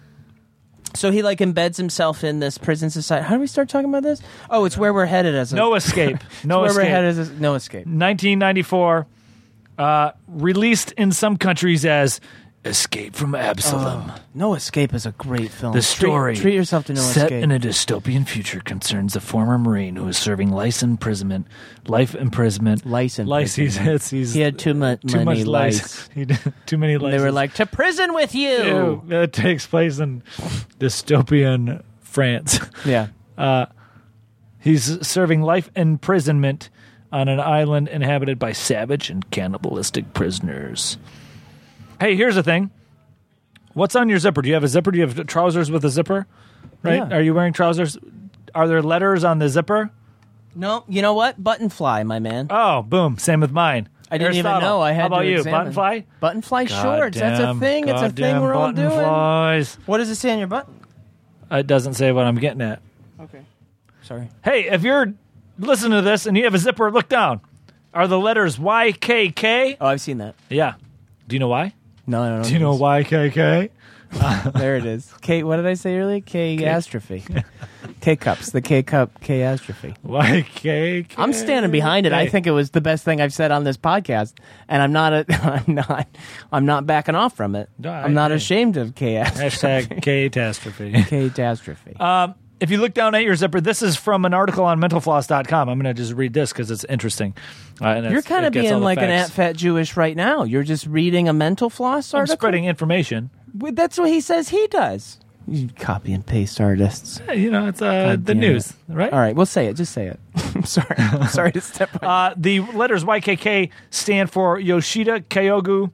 So he like embeds himself in this prison society. How do we start talking about this? Oh, it's where we're headed as a No Escape. No where we're Escape. headed as a, no escape. nineteen ninety-four, uh, released in some countries as Escape from Absalom. No Escape is a great film. The story, treat, treat yourself to No set Escape. in a dystopian future, concerns a former Marine who is serving life imprisonment. Life imprisonment. Lice Lice. He's, imprisonment. it's, he's He had too mu- too many much lice. lice. He did too many lice. They were like, to prison with you. Ew, that takes place in dystopian France. Yeah. Uh, he's serving life imprisonment on an island inhabited by savage and cannibalistic prisoners. Hey, here's the thing. What's on your zipper? Do you have a zipper? Do you have trousers with a zipper? Right? Yeah. Are you wearing trousers? Are there letters on the zipper? No, you know what? Button fly, my man. Oh, boom. Same with mine. I didn't even Aristotle, know. I had How about to you? examine. Button fly? Button fly shorts. That's a Goddamn- thing. It's a thing goddamn we're all button doing. flies. What does it say on your button? It doesn't say what I'm getting at. Okay. Sorry. Hey, if you're listening to this and you have a zipper, look down. Are the letters Y K K? Oh, I've seen that. Yeah. Do you know why? No, I don't know. Do you know Y K K? There it is. K. What did I say earlier? K astrophy. K cups. The K cup. K astrophy. Y K K. I'm standing behind it. I think it was the best thing I've said on this podcast, and I'm not. A, I'm not. I'm not backing off from it. No, I I'm not agree. ashamed of K astrophy. Hashtag catastrophe. Catastrophe. Um, if you look down at your zipper, this is from an article on mental floss dot com. I'm going to just read this because it's interesting. Uh, and You're it's- kind it of gets all being the like an facts. at fat Jewish right now. You're just reading a mental floss I'm article. spreading information. Well, that's what he says he does. You copy and paste artists. Yeah, You know, it's uh, God the damn news, it. right? All right, we'll say it. Just say it. I'm sorry. I'm sorry to step on. Uh, the letters Y K K stand for Yoshida Kyogu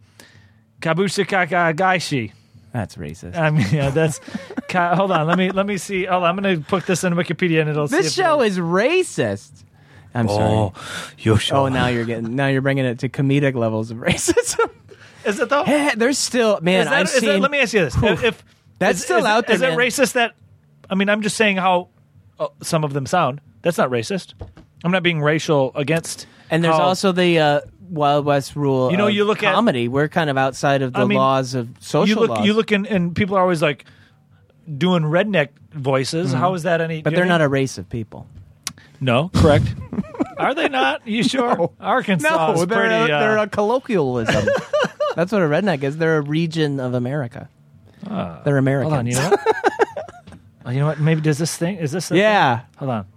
Kabusakagaishi. That's racist. I mean, yeah, that's. Ka- hold on, let me let me see. Hold on, I'm going to put this in Wikipedia and it'll. see This if show it'll- is racist. I'm sorry. Oh, Yoshida. Oh, now you're getting now you're bringing it to comedic levels of racism. is it though? Hey, there's still man. Is that, I've is that- seen. let me ask you this: if, if That's is, still is, out there, is it man. racist that? I mean, I'm just saying how uh, some of them sound. That's not racist. I'm not being racial against. and there's how- also the uh, Wild West rule. You know, of you look at- comedy. We're kind of outside of the I mean, laws of social you look, laws. you look in, and people are always like doing redneck voices. How is that any? but they're not a race of people. No, correct. Are they not? You sure? No. Arkansas No, is they're, pretty. a, uh, they're a colloquialism. That's what a redneck is. They're a region of America. uh, They're Americans. Hold on, you know what? Oh, you know what? Maybe does this thing? Is this? A Yeah. Thing? Hold on.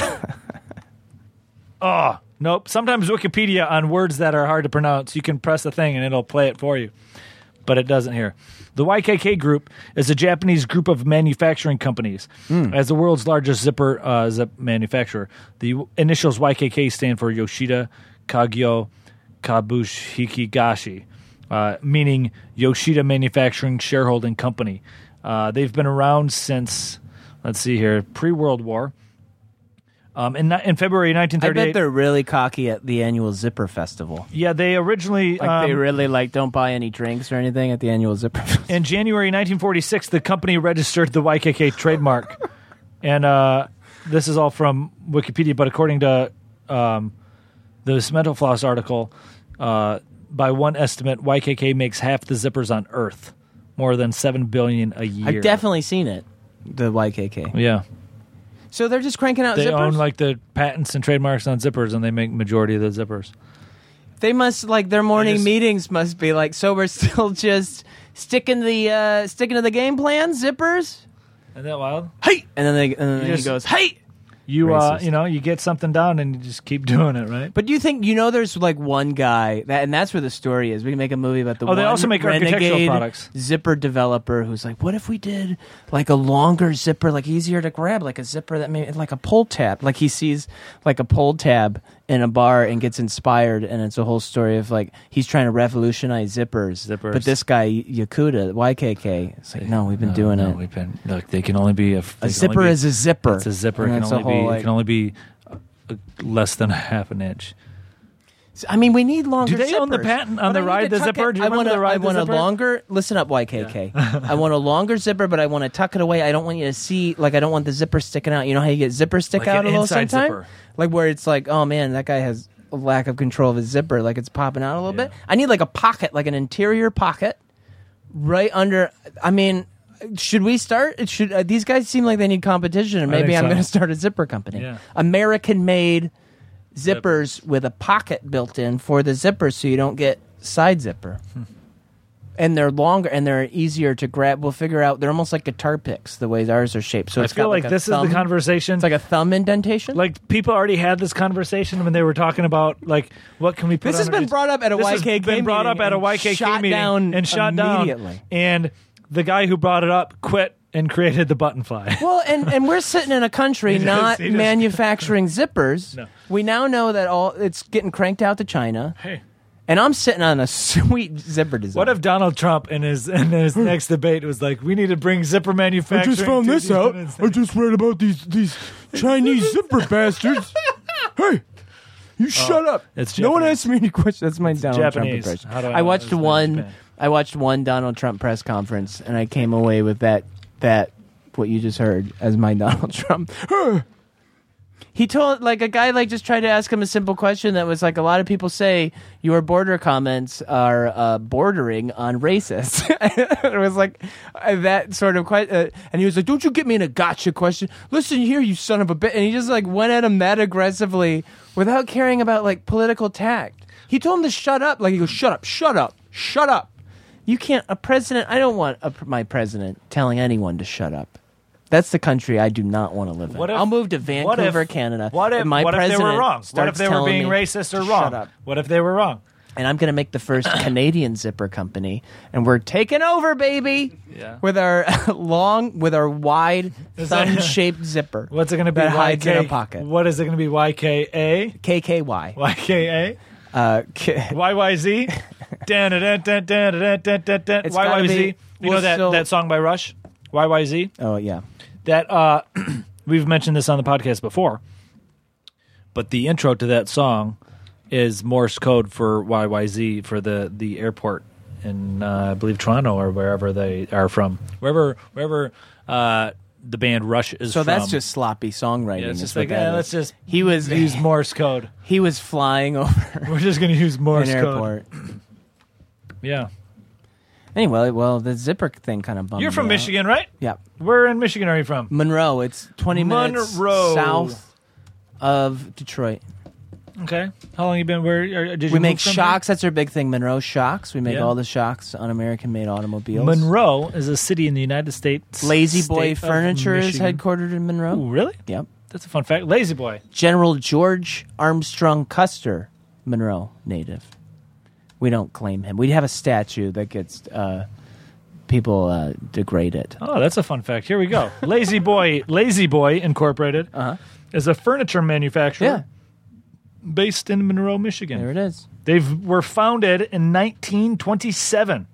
Oh nope. Sometimes Wikipedia on words that are hard to pronounce, you can press the thing and it'll play it for you, but it doesn't here. The Y K K Group is a Japanese group of manufacturing companies. Mm. As the world's largest zipper uh, zip manufacturer, the initials Y K K stand for Yoshida Kagyo Kabushiki, uh, meaning Yoshida Manufacturing Shareholding Company. Uh, they've been around since, let's see here, pre-World War. Um, in, in February nineteen I thirty-eight, bet they're really cocky at the annual Zipper Festival. yeah, they originally Like um, they really like don't buy any drinks or anything at the annual Zipper Festival. in January nineteen forty-six, the company registered the Y K K trademark, and uh, this is all from Wikipedia. But according to um, the Smentelfloss article, uh, by one estimate, Y K K makes half the zippers on Earth, more than seven billion a year. I've definitely seen it. The Y K K. yeah. So they're just cranking out They zippers? own like the patents and trademarks on zippers, and they make majority of the zippers. They must like their morning just- meetings must be like. So we're still just sticking the uh, sticking to the game plan, zippers. Isn't that wild? Hey, and then they and then You he just- goes, hey. You uh, Racist. you know, you get something done, and you just keep doing it, right? But do you think you know? There's like one guy that, and that's where the story is. We can make a movie about the. Oh, they one also make architectural renegade products. Zipper developer who's like, what if we did like a longer zipper, like easier to grab, like a zipper that made like a pull tab. Like he sees like a pull tab in a bar and gets inspired, and it's a whole story of like he's trying to revolutionize zippers. Zippers. But this guy Yakuta Y K K, it's like no, we've been doing no, it. We've been look. They can only be a, they A can zipper only be- is a zipper. It's a zipper. It And can that's a only be. whole, it like- can only be uh, uh, less than a half an inch. I mean, we need longer. Do they own the zippers. patent on But the I need Ride to the tuck Zipper? it- Do you I remember want the Ride I the want Zipper? a longer. Listen up, Y K K. I want a longer zipper, but I want to tuck it away. I don't want you to see. Like I don't want the zipper sticking out. You know how you get zippers stick Like out an a little inside sometimes, zipper. like where it's like, oh man, that guy has a lack of control of his zipper. Like it's popping out a little Yeah. bit. I need like a pocket, like an interior pocket, right under. I mean. Should we start? It should uh, these guys seem like they need competition, and I maybe think I'm so. going to start a zipper company. Yeah. American-made zippers with a pocket built in for the zipper, so you don't get side zipper. Hmm. And they're longer and they're easier to grab. We'll figure out. They're almost like guitar picks, the way ours are shaped. So I it's feel got like, a this thumb- is the conversation. It's like a thumb indentation. Like people already had this conversation when they were talking about like what can we put. This on has our- been brought up at a this Y K K has been brought meeting up at a and Y K K shot meeting down and shot immediately. down. And the guy who brought it up quit and created the button fly. Well, and, and we're sitting in a country He just- not he just- manufacturing zippers. No. We now know that all it's getting cranked out to China. Hey. And I'm sitting on a sweet zipper design. What if Donald Trump in his in his next debate was like, "We need to bring zipper manufacturing"? to the United States." just read about these these Chinese zipper bastards. Hey, you shut up. it's no one Japanese. asked me any questions. That's my Donald Japanese. Trump impression. How do I I know watched it's not one. Japan? I watched one Donald Trump press conference, and I came away with that that what you just heard as my Donald Trump. He told like a guy like just tried to ask him a simple question that was like a lot of people say your border comments are uh, bordering on racist. It was like uh, that sort of question, uh, and he was like, "Don't you get me in a gotcha question? Listen here, you son of a bitch!" And he just like went at him that aggressively without caring about like political tact. He told him to shut up. Like he goes, "Shut up, shut up, shut up." You can't a president. I don't want a, my president telling anyone to shut up. That's the country I do not want to live in. What if- I'll move to what Vancouver, if- Canada. What if, and my what if they president were wrong? What if starts they were telling being me, racist or "Shut wrong? up." What if they were wrong? And I'm going to make the first Canadian zipper company, and we're taking over, baby, Yeah. with our long, with our wide Is that- thumb-shaped zipper. What's it going to be? that hides in Y K a pocket? What is it going to be? Y K A? K K Y. Y K A? Uh, K- Y Y Z? Dun, dun, dun, dun, dun, dun, dun, dun, dun. It's Y Y Z? gotta be- You we'll know that, still- that song by Rush? Y Y Z? oh yeah. That uh, we've mentioned this on the podcast before, but the intro to that song is Morse code for Y Y Z for the, the airport in uh, I believe Toronto or wherever they are from, wherever wherever uh, the band Rush is So from. that's just sloppy songwriting. Yeah, it's is just what like, that eh, is. let's just he was use Morse code. he was flying over We're just going to use Morse an code. airport. Yeah. Anyway, well, the zipper thing kind of bummed You're from me out. Michigan, right? Yeah, Where in Michigan are you from? Monroe. It's twenty minutes Monroe. south of Detroit. Okay. How long you been? Where or, did you We move make from shocks. That's our big thing. Monroe shocks. We make Yeah. all the shocks on American-made automobiles. here? Monroe is a city in the United States. Lazy Boy state of Furniture is Michigan. headquartered in Monroe. Ooh, really? Yep. That's a fun fact. Lazy Boy. General George Armstrong Custer, Monroe native. We don't claim him. We have a statue that gets uh, people uh, degrade it. Oh, that's a fun fact. Here we go. Lazy Boy, Lazy Boy Incorporated Uh-huh. is a furniture manufacturer Yeah, based in Monroe, Michigan. there it is. They were founded in nineteen twenty-seven.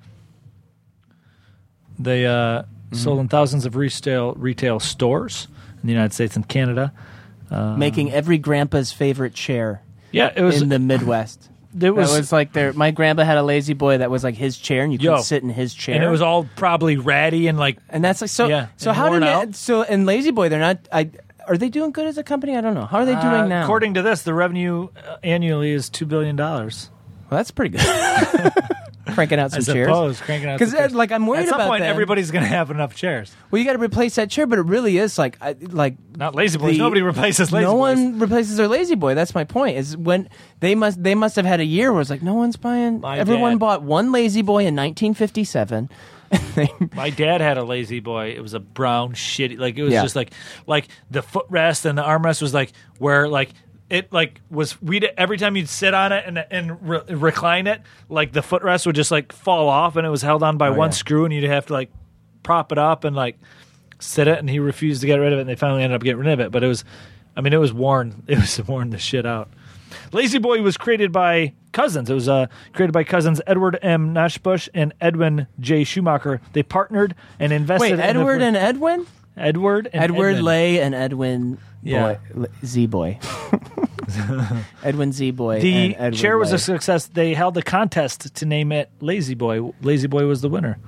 They uh, Mm-hmm. sold in thousands of retail retail stores in the United States and Canada. Making every grandpa's favorite chair Yeah, it was. in the Midwest. it was, that was like their. My grandpa had a Lazy Boy that was like his chair, and you Yo. could sit in his chair. and it was all probably ratty and like. and that's like so. Yeah, so and how worn did out. it, so and Lazy Boy? They're not. I are they doing good as a company? I don't know. How are they doing uh, now? According to this, the revenue uh, annually is two billion dollars. well, that's pretty good. Cranking out I some chairs. suppose cranking out Because some chairs. like I'm worried At some about point, them. everybody's going to have enough chairs. Well, you got to replace that chair, but it really is like I, like Not Lazy Boys. the- Nobody replaces Lazy no Boys. one replaces their Lazy Boy. That's my point. Is when they must they must have had a year where it's like no one's buying. My everyone dad- bought one Lazy Boy in nineteen fifty-seven. My dad had a Lazy Boy. It was a brown shitty. Like it was Yeah. just like like the footrest and the armrest was like where like it like was we every time you'd sit on it and and re- recline it, like the footrest would just like fall off and it was held on by Oh, one yeah. screw and you'd have to like prop it up and like sit it, and he refused to get rid of it, and they finally ended up getting rid of it. But it was, I mean, it was worn. It was worn the shit out. Lazy Boy was created by cousins. It was uh, created by cousins Edward M. Nashbush and Edwin J. Schumacher. They partnered and invested. Wait, in a- Edward and Edwin? Edward and Edward Edmund. Lay and Edwin Yeah. Boy, Z Boy. Edwin Z Boy. The and Edward chair was Lay. a success. They held a contest to name it Lazy Boy. Lazy Boy was the winner.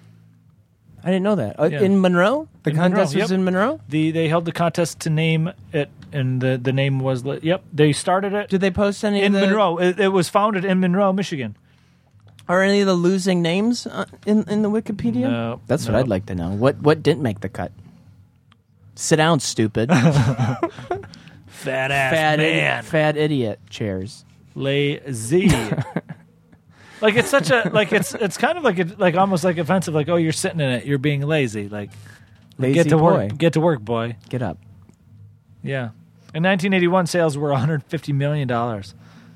I didn't know that. Uh, Yeah. In Monroe? The In contest Monroe, was yep. in Monroe? The they held the contest to name it, and the, the name was li- yep. They started it Did they post any in of the, Monroe. It, it was founded in Monroe, Michigan. Are any of the losing names uh, in in the Wikipedia? No, That's no. what I'd like to know. What what didn't make the cut? Sit down, stupid. Fat ass fat, man. idi- fat idiot chairs. Lazy. Like it's such a like it's it's kind of like a, like almost like offensive. Like, oh, you're sitting in it, you're being lazy. Like Lazy get to boy. work, get to work, boy. Get up. Yeah. In nineteen eighty-one, sales were one hundred fifty million dollars.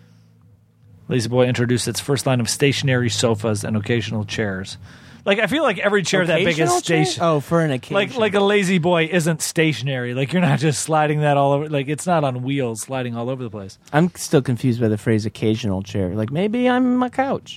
Lazy Boy introduced its first line of stationary sofas and occasional chairs. Like, I feel like every chair that big is Occasional chair? station. Oh, for an occasion. Like, like a Lazy Boy isn't stationary. Like, you're not just sliding that all over. Like, it's not on wheels sliding all over the place. I'm still confused by the phrase occasional chair. Like maybe I'm a couch.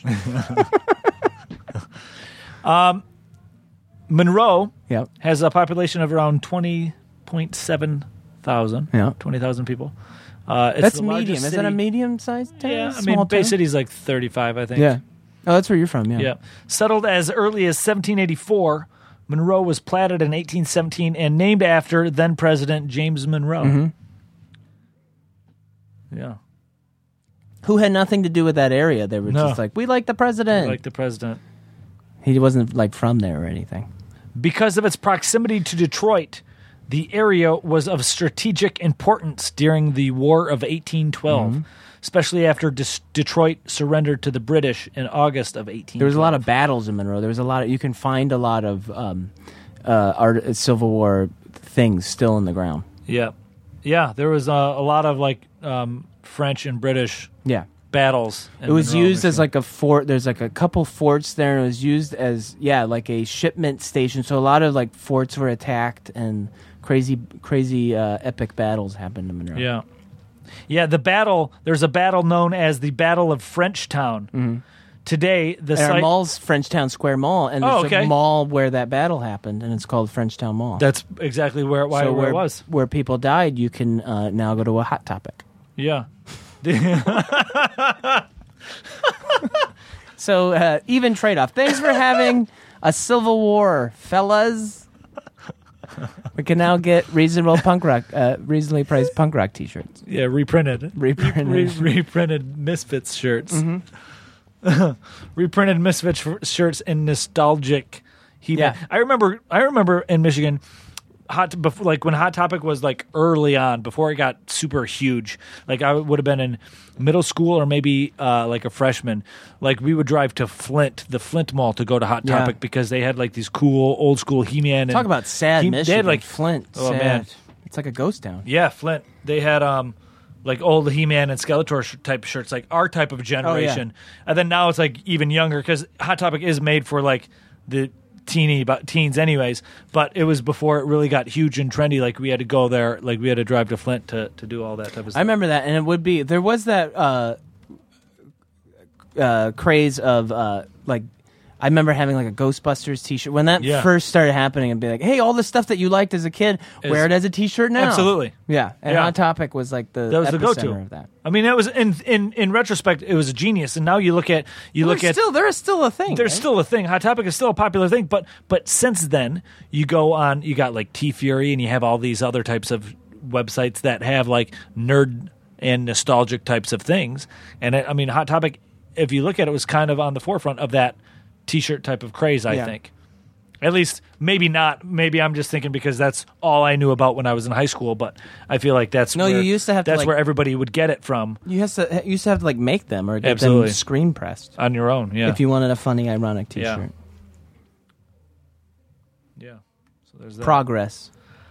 Monroe Yep. has a population of around twenty point seven thousand. Yeah. twenty thousand people. Uh, it's That's the largest medium. Is that a city- medium sized town? Yeah, I Small mean, Bay town? City's like thirty-five, I think. Yeah. Oh, that's where you're from. Yeah. Yeah. Settled as early as seventeen eighty-four, Monroe was platted in eighteen seventeen and named after then President James Monroe. Mm-hmm. Yeah. Who had nothing to do with that area. They were No. just like, we like the president. Like the president. he wasn't like from there or anything. Because of its proximity to Detroit, the area was of strategic importance during the War of eighteen twelve, Mm-hmm. especially after Dis- Detroit surrendered to the British in August of eighteen twelve. There was a lot of battles in Monroe. There was a lot of, you can find a lot of um, uh, art, Civil War things still in the ground. Yeah. Yeah, there was a, a lot of like um, French and British Yeah. battles. in It was Monroe, used as Michigan. like a fort. There's like a couple forts there, and it was used as, yeah, like a shipment station. So a lot of like forts were attacked, and crazy, crazy uh, epic battles happened in Monroe. Yeah. Yeah, the battle, there's a battle known as the Battle of Frenchtown. Mm-hmm. Today, the And our site... mall's Frenchtown Square Mall, and Oh, there's okay. a mall where that battle happened, and it's called Frenchtown Mall. That's exactly where, why, so where where it was. where people died, you can uh, now go to a Hot Topic. Yeah. So uh, even trade off. Thanks for having a Civil War, fellas. We can now get reasonable punk rock, uh, reasonably priced punk rock T-shirts. Yeah, reprinted. Reprinted. Re- reprinted Misfits shirts. Mm-hmm. Reprinted Misfits sh- shirts in nostalgic He-Man. Yeah. I remember. I remember in Michigan, hot before, like when Hot Topic was like early on, before it got super huge. Like I would have been in middle school or maybe uh, like a freshman. Like we would drive to Flint, the Flint Mall, to go to Hot Yeah. Topic because they had like these cool old school He-Man. Talk and about sad He- Michigan. They had like Flint. Oh, sad. man. It's like a ghost town. Yeah, Flint. They had um like old He-Man and Skeletor sh- type shirts, like our type of generation. And then now it's like even younger because Hot Topic is made for like the teeny but teens anyways. But it was before it really got huge and trendy. Like we had to go there, like we had to drive to Flint to, to do all that type of stuff. I remember that, and it would be there was that uh, uh, craze of uh, like. I remember having like a Ghostbusters T-shirt when that Yeah. first started happening, and be like, "Hey, all the stuff that you liked as a kid, Is- wear it as a T-shirt now." Absolutely. yeah. And Yeah. Hot Topic was like the That was the epicenter go-to. of that. I mean, that was in in in retrospect, it was a genius. And now you look at you Well, look there's at still there is still a thing. There's right? still a thing. Hot Topic is still a popular thing, but but since then, you go on. You got like T Fury, and you have all these other types of websites that have like nerd and nostalgic types of things. And it, I mean, Hot Topic, if you look at it, was kind of on the forefront of that T-shirt type of craze. I Yeah. think. At least, maybe not. Maybe I'm just thinking because that's all I knew about when I was in high school. But I feel like that's No, where, you used to have to, that's like- where everybody would get it from You used to you used to have to like make them or get Absolutely. them screen pressed on your own. Yeah, if you wanted a funny, ironic Yeah. T-shirt. yeah. So there's that. Progress.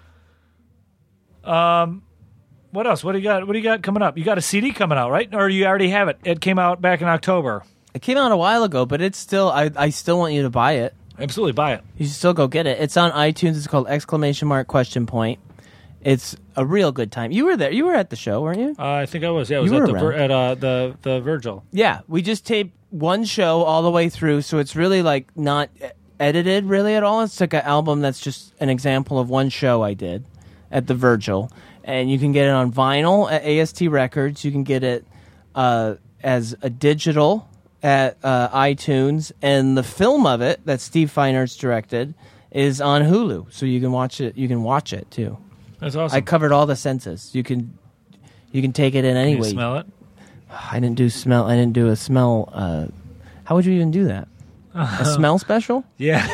What else? What do you got? What do you got coming up? You got a C D coming out, right? Or you already have it? It came out back in October. It came out a while ago, but it's still I I still want you to buy it. Absolutely, buy it. You should still go get it. It's on iTunes. It's called exclamation mark question point. It's a real good time. You were there. You were at the show, weren't you? Uh, I think I was. Yeah, I was You at were the Vir- around. at uh, the the Virgil. Yeah, we just taped one show all the way through, so it's really like not e- edited really at all. It's like an album that's just an example of one show I did at the Virgil, and you can get it on vinyl at A S T Records. You can get it uh, as a digital at uh, iTunes, and the film of it that Steve Feinertz directed is on Hulu, so you can watch it. You can watch it too. That's awesome. I covered all the senses. You can you can take it in any Can you way. smell it? I didn't do smell. I didn't do a smell. Uh, how would you even do that? A smell special? Yeah.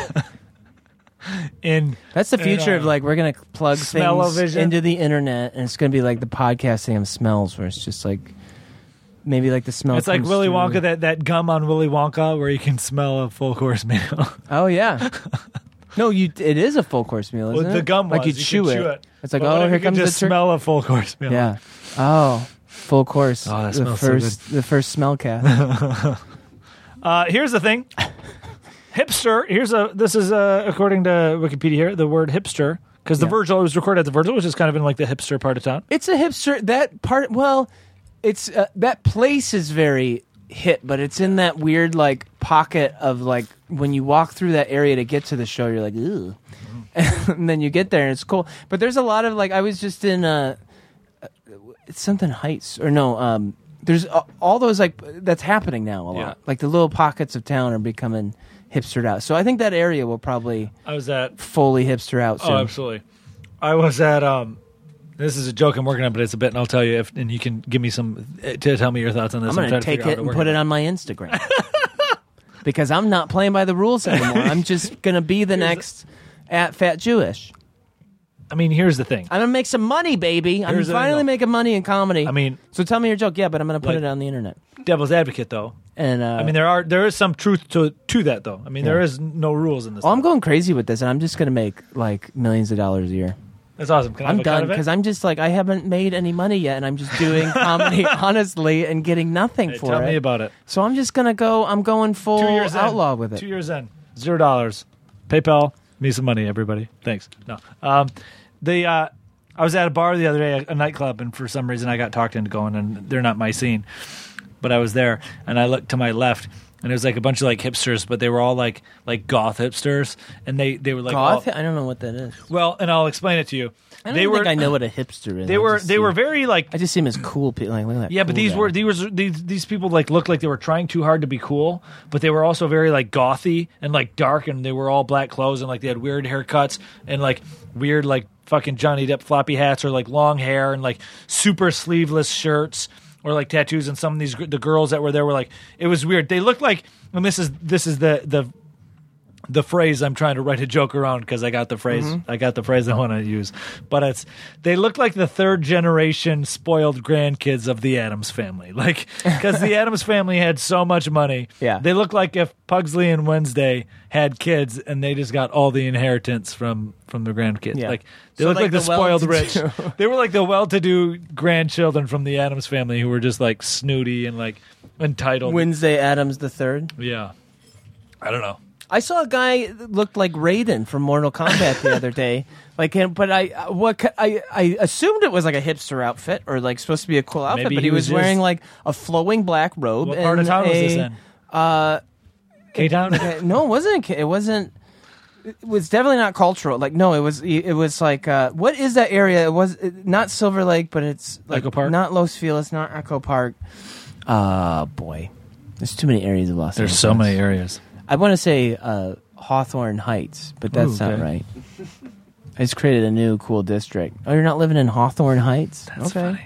In That's the future uh, of like we're gonna plug things Smell-o-vision? into the internet, and it's gonna be like the podcasting of smells, where it's just like maybe like the smell. it's like comes Willy through. Wonka, that, that gum on Willy Wonka where you can smell a full course meal. Oh yeah. No, you. It is a full course meal, isn't Well, it? the gum like was. you You chew, could it. chew it. It's like But what oh, if here you comes could the just tur- smell a full course meal. Yeah. Oh, full course. Oh, that the smells so first, the first smell cast. Uh, here's the thing. Hipster. Here's a. This is uh, according to Wikipedia here. The word hipster, because the Yeah. Virgil it was recorded at the Virgil, which is kind of in like the hipster part of town. It's a hipster. That part, well, it's uh, that place is very hip, but it's in that weird like pocket of like when you walk through that area to get to the show, you're like, ooh, and then you get there and it's cool. But there's a lot of like I was just in uh, uh, it's something Heights or no, um, there's uh, all those like that's happening now a lot. Yeah. Like the little pockets of town are becoming hipstered out. So I think that area will probably I was at. fully hipster out soon. Oh, absolutely. I was at. Um, this is a joke I'm working on, but it's a bit, and I'll tell you if, and you can give me some uh, to tell me your thoughts on this. I'm going to trying take figure out it how and to put work it on my Instagram. Because I'm not playing by the rules anymore. I'm just going to be the next at Fat Jewish. I mean, here's the thing. I'm going to make some money, baby. I'm Here's the thing, finally though. making money in comedy. I mean, so tell me your joke. Yeah, but I'm going to put like- it on the internet. devil's advocate, though. And uh, I mean, there are there is some truth to to that, though. I mean, there Yeah. is no rules in this. oh, I'm stuff. going crazy with this, and I'm just going to make like millions of dollars a year. That's awesome. Can I I'm have a cut done of it? because I'm just like I haven't made any money yet, and I'm just doing comedy honestly and getting nothing Hey, for tell it. me about it. So I'm just gonna go. I'm going full Two years outlaw in. with it. Two years in, zero dollars. PayPal, me some money, everybody. Thanks. No, um, the uh, I was at a bar the other day, a, a nightclub, and for some reason I got talked into going, and they're not my scene, but I was there, and I looked to my left, and it was like a bunch of like hipsters, but they were all like like goth hipsters, and they they were like Goth? all- I don't know what that is. well, and I'll explain it to you. I don't they think were I know what a hipster is. they I were just they see- were very like I just see them as cool people. Like, look at that. yeah, but cool these guy. were these were these these people like looked like they were trying too hard to be cool, but they were also very like gothy and like dark, and they were all black clothes and like they had weird haircuts and like weird like fucking Johnny Depp floppy hats or like long hair and like super sleeveless shirts or like tattoos. And some of these the girls that were there were like it was weird. They looked like, and this is this is the the. the phrase I'm trying to write a joke around because I got the phrase Mm-hmm. I got the phrase I want to use, but it's they look like the third generation spoiled grandkids of the Addams family, like because the Addams family had so much money. Yeah. They look like if Pugsley and Wednesday had kids and they just got all the inheritance from from their grandkids. Yeah. Like they So look like, like the, the spoiled rich. well-to-do. They were like the well-to-do grandchildren from the Addams family who were just like snooty and like entitled. Wednesday Adams the third. Yeah, I don't know. I saw a guy that looked like Raiden from Mortal Kombat the other day. Like, him, but I what ca- I I assumed it was like a hipster outfit or like supposed to be a cool outfit. Maybe but he he was, was wearing just- like a flowing black robe. What and part of town was a, this in? Uh, K-Town? like a- no, it wasn't. It wasn't. It was definitely not cultural. Like, no, it was. It was like, uh, what is that area? It was it, not Silver Lake, but it's like Echo Park? not Los Feliz, not Echo Park. Uh boy, there's too many areas of Los There's Angeles. so many areas. I want to say uh, Hawthorne Heights, but that's Ooh, not okay. right. I just created a new cool district. Oh, you're not living in Hawthorne Heights? That's funny.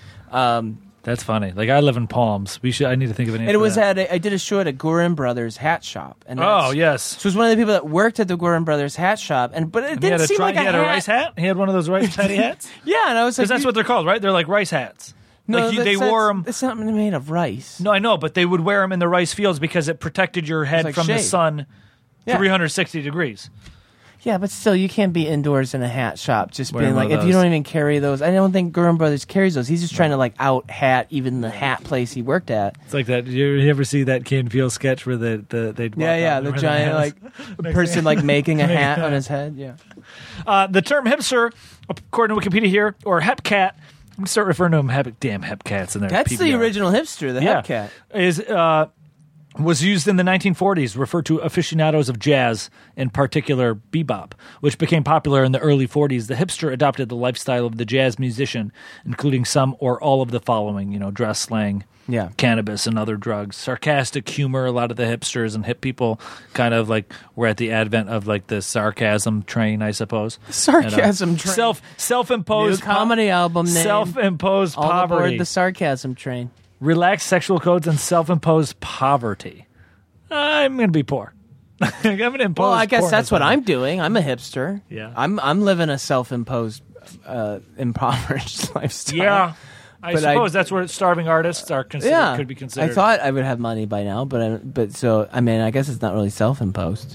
Um, That's funny. Like I live in Palms. We should. I need to think of a name. and it for was that. at a, I did a show at a Gurin Brothers hat shop. And Oh that's- yes. So it was one of the people that worked at the Gurin Brothers hat shop, and but it He had didn't a, seem tri- like he a had hat. a rice hat. He had one of those rice tiny hats. Yeah, and I was like, Because that's you- what they're called, right? They're like rice hats. no, like you, they that's- wore them. It's not made of rice. No, I know, but they would wear them in the rice fields because it protected your head like from the shade. sun, Yeah. three hundred sixty degrees. Yeah, but still, you can't be indoors in a hat shop just Wearing being one like, of if you those. don't even carry those. I don't think Gurin Brothers carries those. He's just trying to like out hat even the hat place he worked at. It's like that. You, you ever see that Key and Peele sketch where the the they Yeah, yeah, the giant like person like making a hat on his head. Yeah. Uh, the term hipster, according to Wikipedia here, or hepcat. I'm gonna start referring to them hep. Damn hepcats in there. That's the original hipster, the Yeah, Hepcat. is uh, was used in the nineteen forties, referred to aficionados of jazz, in particular bebop, which became popular in the early forties. The hipster adopted the lifestyle of the jazz musician, including some or all of the following: you know, dress slang, Yeah. cannabis, and other drugs. Sarcastic humor. A lot of the hipsters and hip people kind of like were at the advent of like the sarcasm train, I suppose. Sarcasm And, uh, train. Self self-imposed New comedy album name. Self-imposed All poverty. aboard the sarcasm train. Relaxed sexual codes and self-imposed poverty. I'm going to be poor. I'm going to impose. Well, I guess poorness that's what on I'm you. doing. I'm a hipster. Yeah. I'm I'm living a self-imposed, uh, impoverished lifestyle. Yeah, I But I- suppose that's where starving artists are considered. Yeah. Could be considered. I thought I would have money by now, but I, but so I mean, I guess it's not really self-imposed.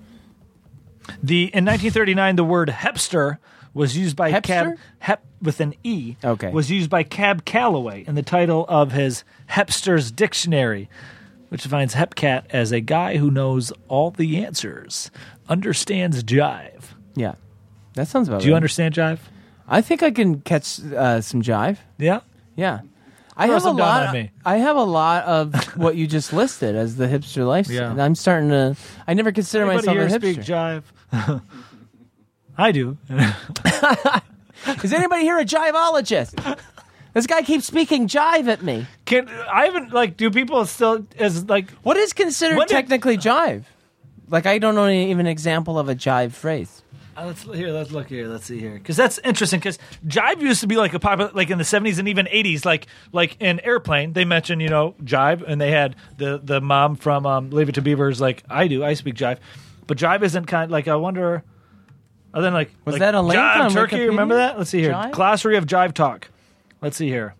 the in nineteen thirty-nine the word hepster was used by Hepster? Cab Hep with an E. Okay. Was used by Cab Calloway in the title of his Hepster's Dictionary, which defines hepcat as a guy who knows all the answers, understands jive. Yeah, that sounds about Do you right. understand jive? I think I can catch uh, some jive. Yeah. Yeah. I Throw have a some down lot. on me. I have a lot of what you just listed as the hipster lifestyle. Yeah. And I'm starting to. I never consider Anybody myself here a speak hipster. jive? I do. Is anybody here a jiveologist? This guy keeps speaking jive at me. Can I haven't like? Do people still as like? What is considered What did- technically jive? Like I don't know any, even an example of a jive phrase. Uh, let's here. Let's look here. Let's see here because that's interesting. Because jive used to be like a popular, like in the seventies and even eighties. Like like in Airplane, they mentioned you know jive, and they had the the mom from um, Leave It to Beaver's like I do. I speak jive, but jive isn't kind. Like I wonder. Other than like Was like, that a link jive on turkey? Wikipedia? Remember that? Let's see here. Jive? Glossary of jive talk. Let's see here.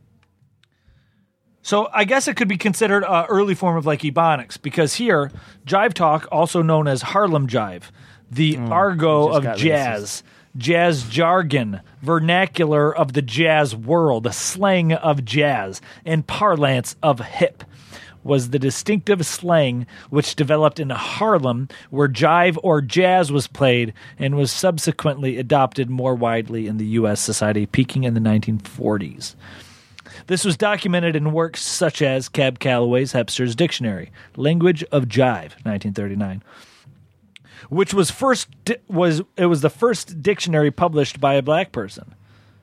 So I guess it could be considered an early form of like ebonics because here, jive talk, also known as Harlem jive, the argot just of got jazz, jazz jargon, vernacular of the jazz world, the slang of jazz, and parlance of hip, was the distinctive slang which developed in Harlem where jive or jazz was played and was subsequently adopted more widely in the U S society, peaking in the nineteen forties. This was documented in works such as Cab Calloway's Hepster's Dictionary, Language of Jive, nineteen thirty-nine, which was first di- was it was the first dictionary published by a black person.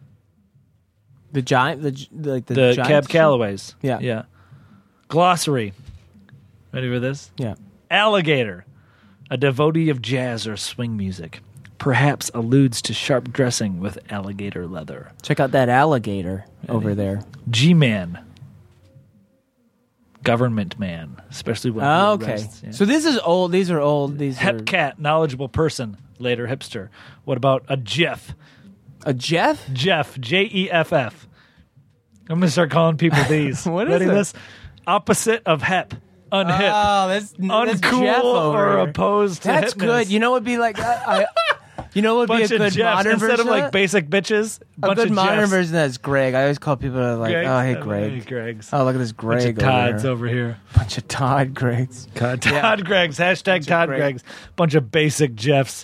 The giant, the, gi- like the, The giant Cab shit? Calloway's. Yeah. Yeah. Glossary. Ready for this? Yeah. Alligator, a devotee of jazz or swing music, perhaps alludes to sharp dressing with alligator leather. Check out that alligator over there. G-man, government man, especially when Oh, he okay. arrests, yeah. So this is old. These are old. These are Hepcat, knowledgeable person, later hipster. What about a Jeff? a Jeff. Jeff, J E F F. I'm going to start calling people these. What is Ready it? this? Opposite of hep, unhip, Oh, that's, that's uncool Jeff over or here. opposed to That's hipness. good. You know what would be like? I, I, you know what would be a Bunch of good Jeffs modern instead version of like that? basic bitches. A Bunch good of modern Jeffs. version that's Greg. I always call people that are like, Greg. oh, hey, Oh, Greg. hey, Gregs. Oh, look at this Bunch Greg of Todds over over here. here. Bunch of Todd Gregs. Todd, Yeah. Todd Gregs. Hashtag Todd Greg. Gregs. Bunch of basic Jeffs.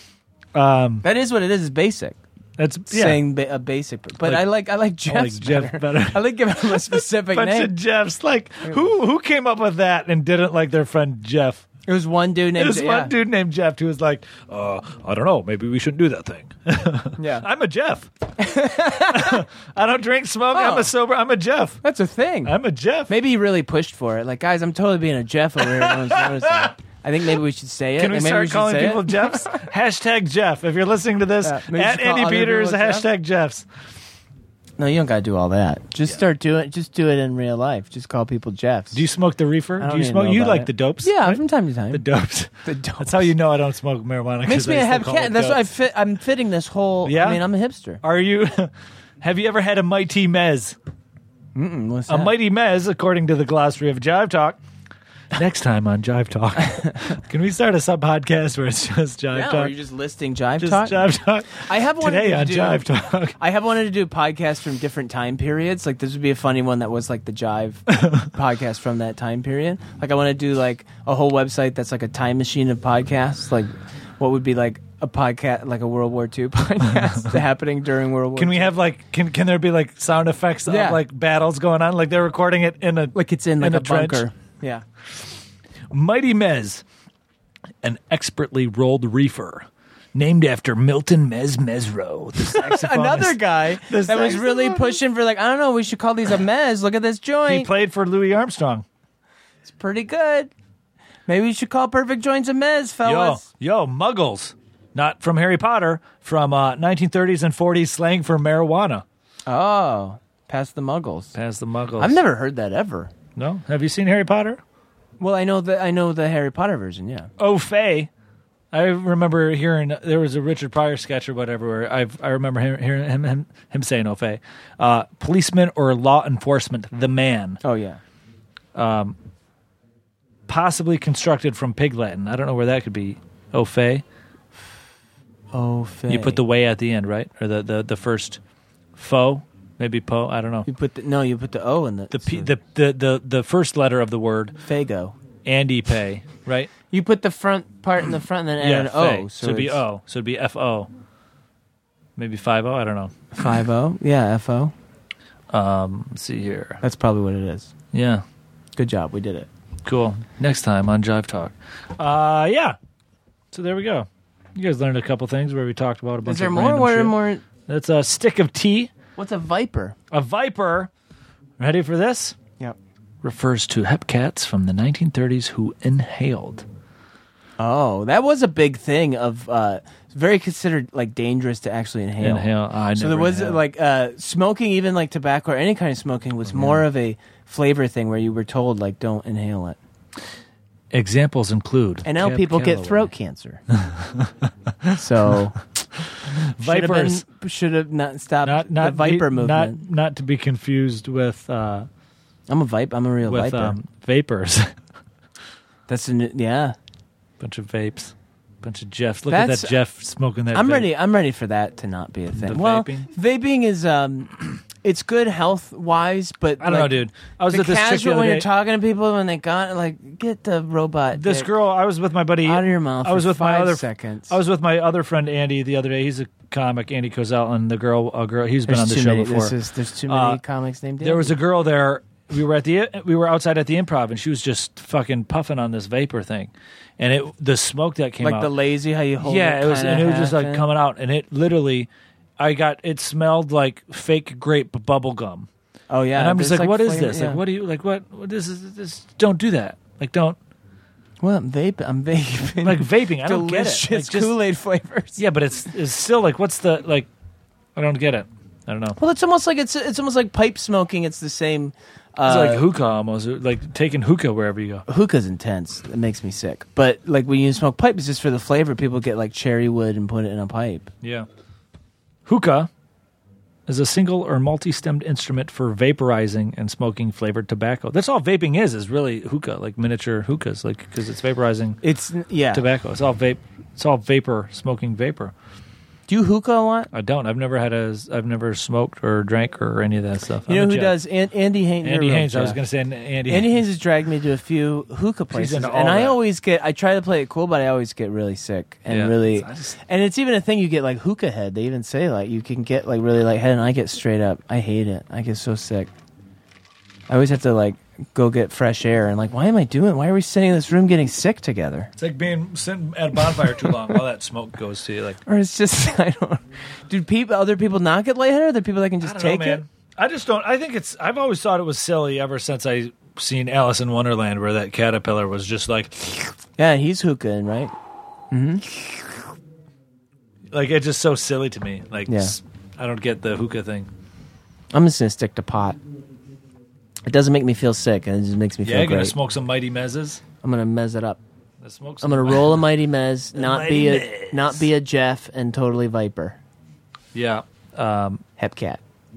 Um, That is what it is. It's basic. that's yeah. Saying ba- a basic, but Like- I like I like Jeff's Jeff better. better. I like giving him a specific Bunch name. of Jeffs. Like who who came up with that and didn't like their friend Jeff? It was one dude named. There was yeah. one dude named Jeff who was like, uh, I don't know, maybe we shouldn't do that thing. Yeah, I'm a Jeff. I don't drink, smoke. I'm Oh. a sober. I'm a Jeff. that's a thing. I'm a Jeff. Maybe he really pushed for it. Like, guys, I'm totally being a Jeff over here. No one's noticing. I think maybe we should say it. Can we Maybe start should calling say people it. Jeffs? Hashtag Jeff. If you're listening to this, Yeah, maybe we at should call Andy other Peters, people Jeff? hashtag Jeffs. No, you don't got to do all that. Just start doing. Just do it in real life. Just call people Jeffs. Do you smoke the reefer? I don't Do you even smoke? know You about like it. the dopes? Yeah, right? from time to time. The dopes. The dopes. That's how you know I don't smoke marijuana. 'cause Makes me I a still have call cat. it That's why I dopes. fit. I'm fitting this whole. Yeah? I mean, I'm a hipster. Are you? Have you ever had a Mighty Mez? Mm-mm, what's A that? Mighty Mez, according to the glossary of Jive Talk. Next time on Jive Talk, can we start a sub podcast where it's just Jive Yeah, or Talk? you're just listing Jive Just Talk. Jive Talk. I have wanted Today to on do, Jive Talk. I have wanted to do podcasts from different time periods. Like this would be a funny one that was like the Jive podcast from that time period. Like I want to do like a whole website that's like a time machine of podcasts. Like what would be like a podcast, like a World War Two podcast happening during World War. Can we Two. have like? Can can there be like sound effects Yeah. of like battles going on? Like they're recording it in a like it's in like in a, a trench? bunker? Yeah. Mighty Mez, an expertly rolled reefer, named after Milton Mez Mesro, the saxophonist. Another guy The that was really saxophonist. pushing for like I don't know. We should call these a mez. Look at this He joint. played for Louis Armstrong. It's pretty good. Maybe we should call Perfect Joints a mez, Yo, fellas. yo, Muggles, not from Harry Potter, from uh, nineteen thirties and forties slang for marijuana. Oh, past the Muggles. Past the Muggles. I've never heard that ever. No, have you seen Harry Potter? Well, I know the I know the Harry Potter version. Yeah. Oh, Faye. I remember hearing there was a Richard Pryor sketch or whatever where I've, I remember hearing, hearing him, him him saying "Oh, Faye." Uh, policeman or law enforcement, the man, Oh yeah. possibly constructed from Pig Latin. I don't know where that could be. Oh, Faye. Oh, Faye. You put the way at the end, right? Or the the, the first foe, maybe po. I don't know. You put the no. You put the O in the The, P, the the the the first letter of the word Fago. Andy Pay, right? You put the front part in the front and then add yeah, an Faye. O. So, it'd be it's O. So it'd be F O. Maybe five O. I don't know. Five O. Yeah, F O. Um, let's see here. That's probably what it is. Yeah, Good job. We did it. cool. Next time on Jive Talk. Uh, yeah. So there we go. You guys learned a couple things where we talked about a bunch Is there of more? random What are shit. more? That's a stick of tea. What's a viper? A viper. Ready for this? Yep. Refers to hepcats from the nineteen thirties who inhaled. Oh, that was a big thing of uh very considered like dangerous to actually inhale. Inhale. I So never there was inhaled. like uh smoking, even like tobacco or any kind of smoking was more of a flavor thing where you were told like don't inhale it. Examples include And now Cab people get Calloway. throat cancer. So Vipers. should have not stopped Not not the viper be- movement. Not not to be confused with uh, I'm a vipe. I'm a real with viper. um, vapors. That's a new, yeah. Bunch of vapes. Bunch of Jeffs. Look That's- at that Jeff smoking that. I'm vape. ready. I'm ready for that to not be a thing. The well, vaping? vaping is um, it's good health wise, but I don't know, like, dude. I was the with this chick the casual other when day. you're talking to people when they got like get the robot. This dick girl, I was with my buddy. out of your mouth. I was for with my five other. seconds. I was with my other friend Andy the other day. He's a comic, Andy Kozel, and the girl, a girl. He's been There's on the too show many, before. This is, there's too many Uh, comics named. There was a Andy. girl there. We were at the we were outside at the Improv, and she was just fucking puffing on this vapor thing, and it the smoke that came like out. the lazy how you hold. yeah, it, it was, kinda and it was just half like in. coming out, and it literally, I got it smelled like fake grape bubble gum, Oh yeah, and I'm just there's, like, what is flavor- this? yeah. Like, what do you like? What, what this is? This don't do that. Like, don't Well, I'm vaping. I'm vaping. like vaping. I don't get it. Delicious Like, just- Kool Aid flavors. Yeah, but it's it's still like, what's the like? I don't get it. I don't know. Well, it's almost like it's it's almost like pipe smoking. It's the same. Uh, It's like hookah almost, like taking hookah wherever you go. hookah's intense. It makes me sick. But like when you smoke pipe, it's just for the flavor. People get like cherry wood and put it in a pipe. Yeah. Hookah is a single or multi-stemmed instrument for vaporizing and smoking flavored tobacco. That's all vaping is, is really hookah, like miniature hookahs, like because it's vaporizing It's yeah. tobacco. It's all vape. It's all vapor, smoking vapor. Do you hookah a lot? I don't. I've never had a. I've never smoked or drank or any of that stuff. You I'm know a who Jeff. does? An- Andy Haynes. Andy you're a Haynes. I was Jeff. going to say Andy. Andy Haynes has dragged me to a few hookah places, into all and I that. always get. I try to play it cool, but I always get really sick and Yeah. really. I just- And it's even a thing you get like hookah head. They even say like you can get like really like head, and I get straight up. I hate it. I get so sick. I always have to like go get fresh air and like, why am I doing? Why are we sitting in this room getting sick together? It's like being sitting at a bonfire too long. All that smoke goes to you. Like, Or it's just I don't. Do people other people not get lightheaded? Are there people that can I just don't take know, man. it? I just don't. I think it's. I've always thought it was silly ever since I seen Alice in Wonderland, where that caterpillar was just like, Yeah, he's hookahing, right? like it's just so silly to me. Like, Yeah. s- I don't get the hookah thing. I'm just gonna stick to pot. It doesn't make me feel sick, and it just makes me Yeah, feel you're gonna great. smoke some Mighty Mezzes. I'm gonna mez it up. Let's smoke I'm some gonna Mi- roll a mighty mez, not Mighty be a Mez. not be a Jeff, and totally Viper. Yeah. Um, Hepcat.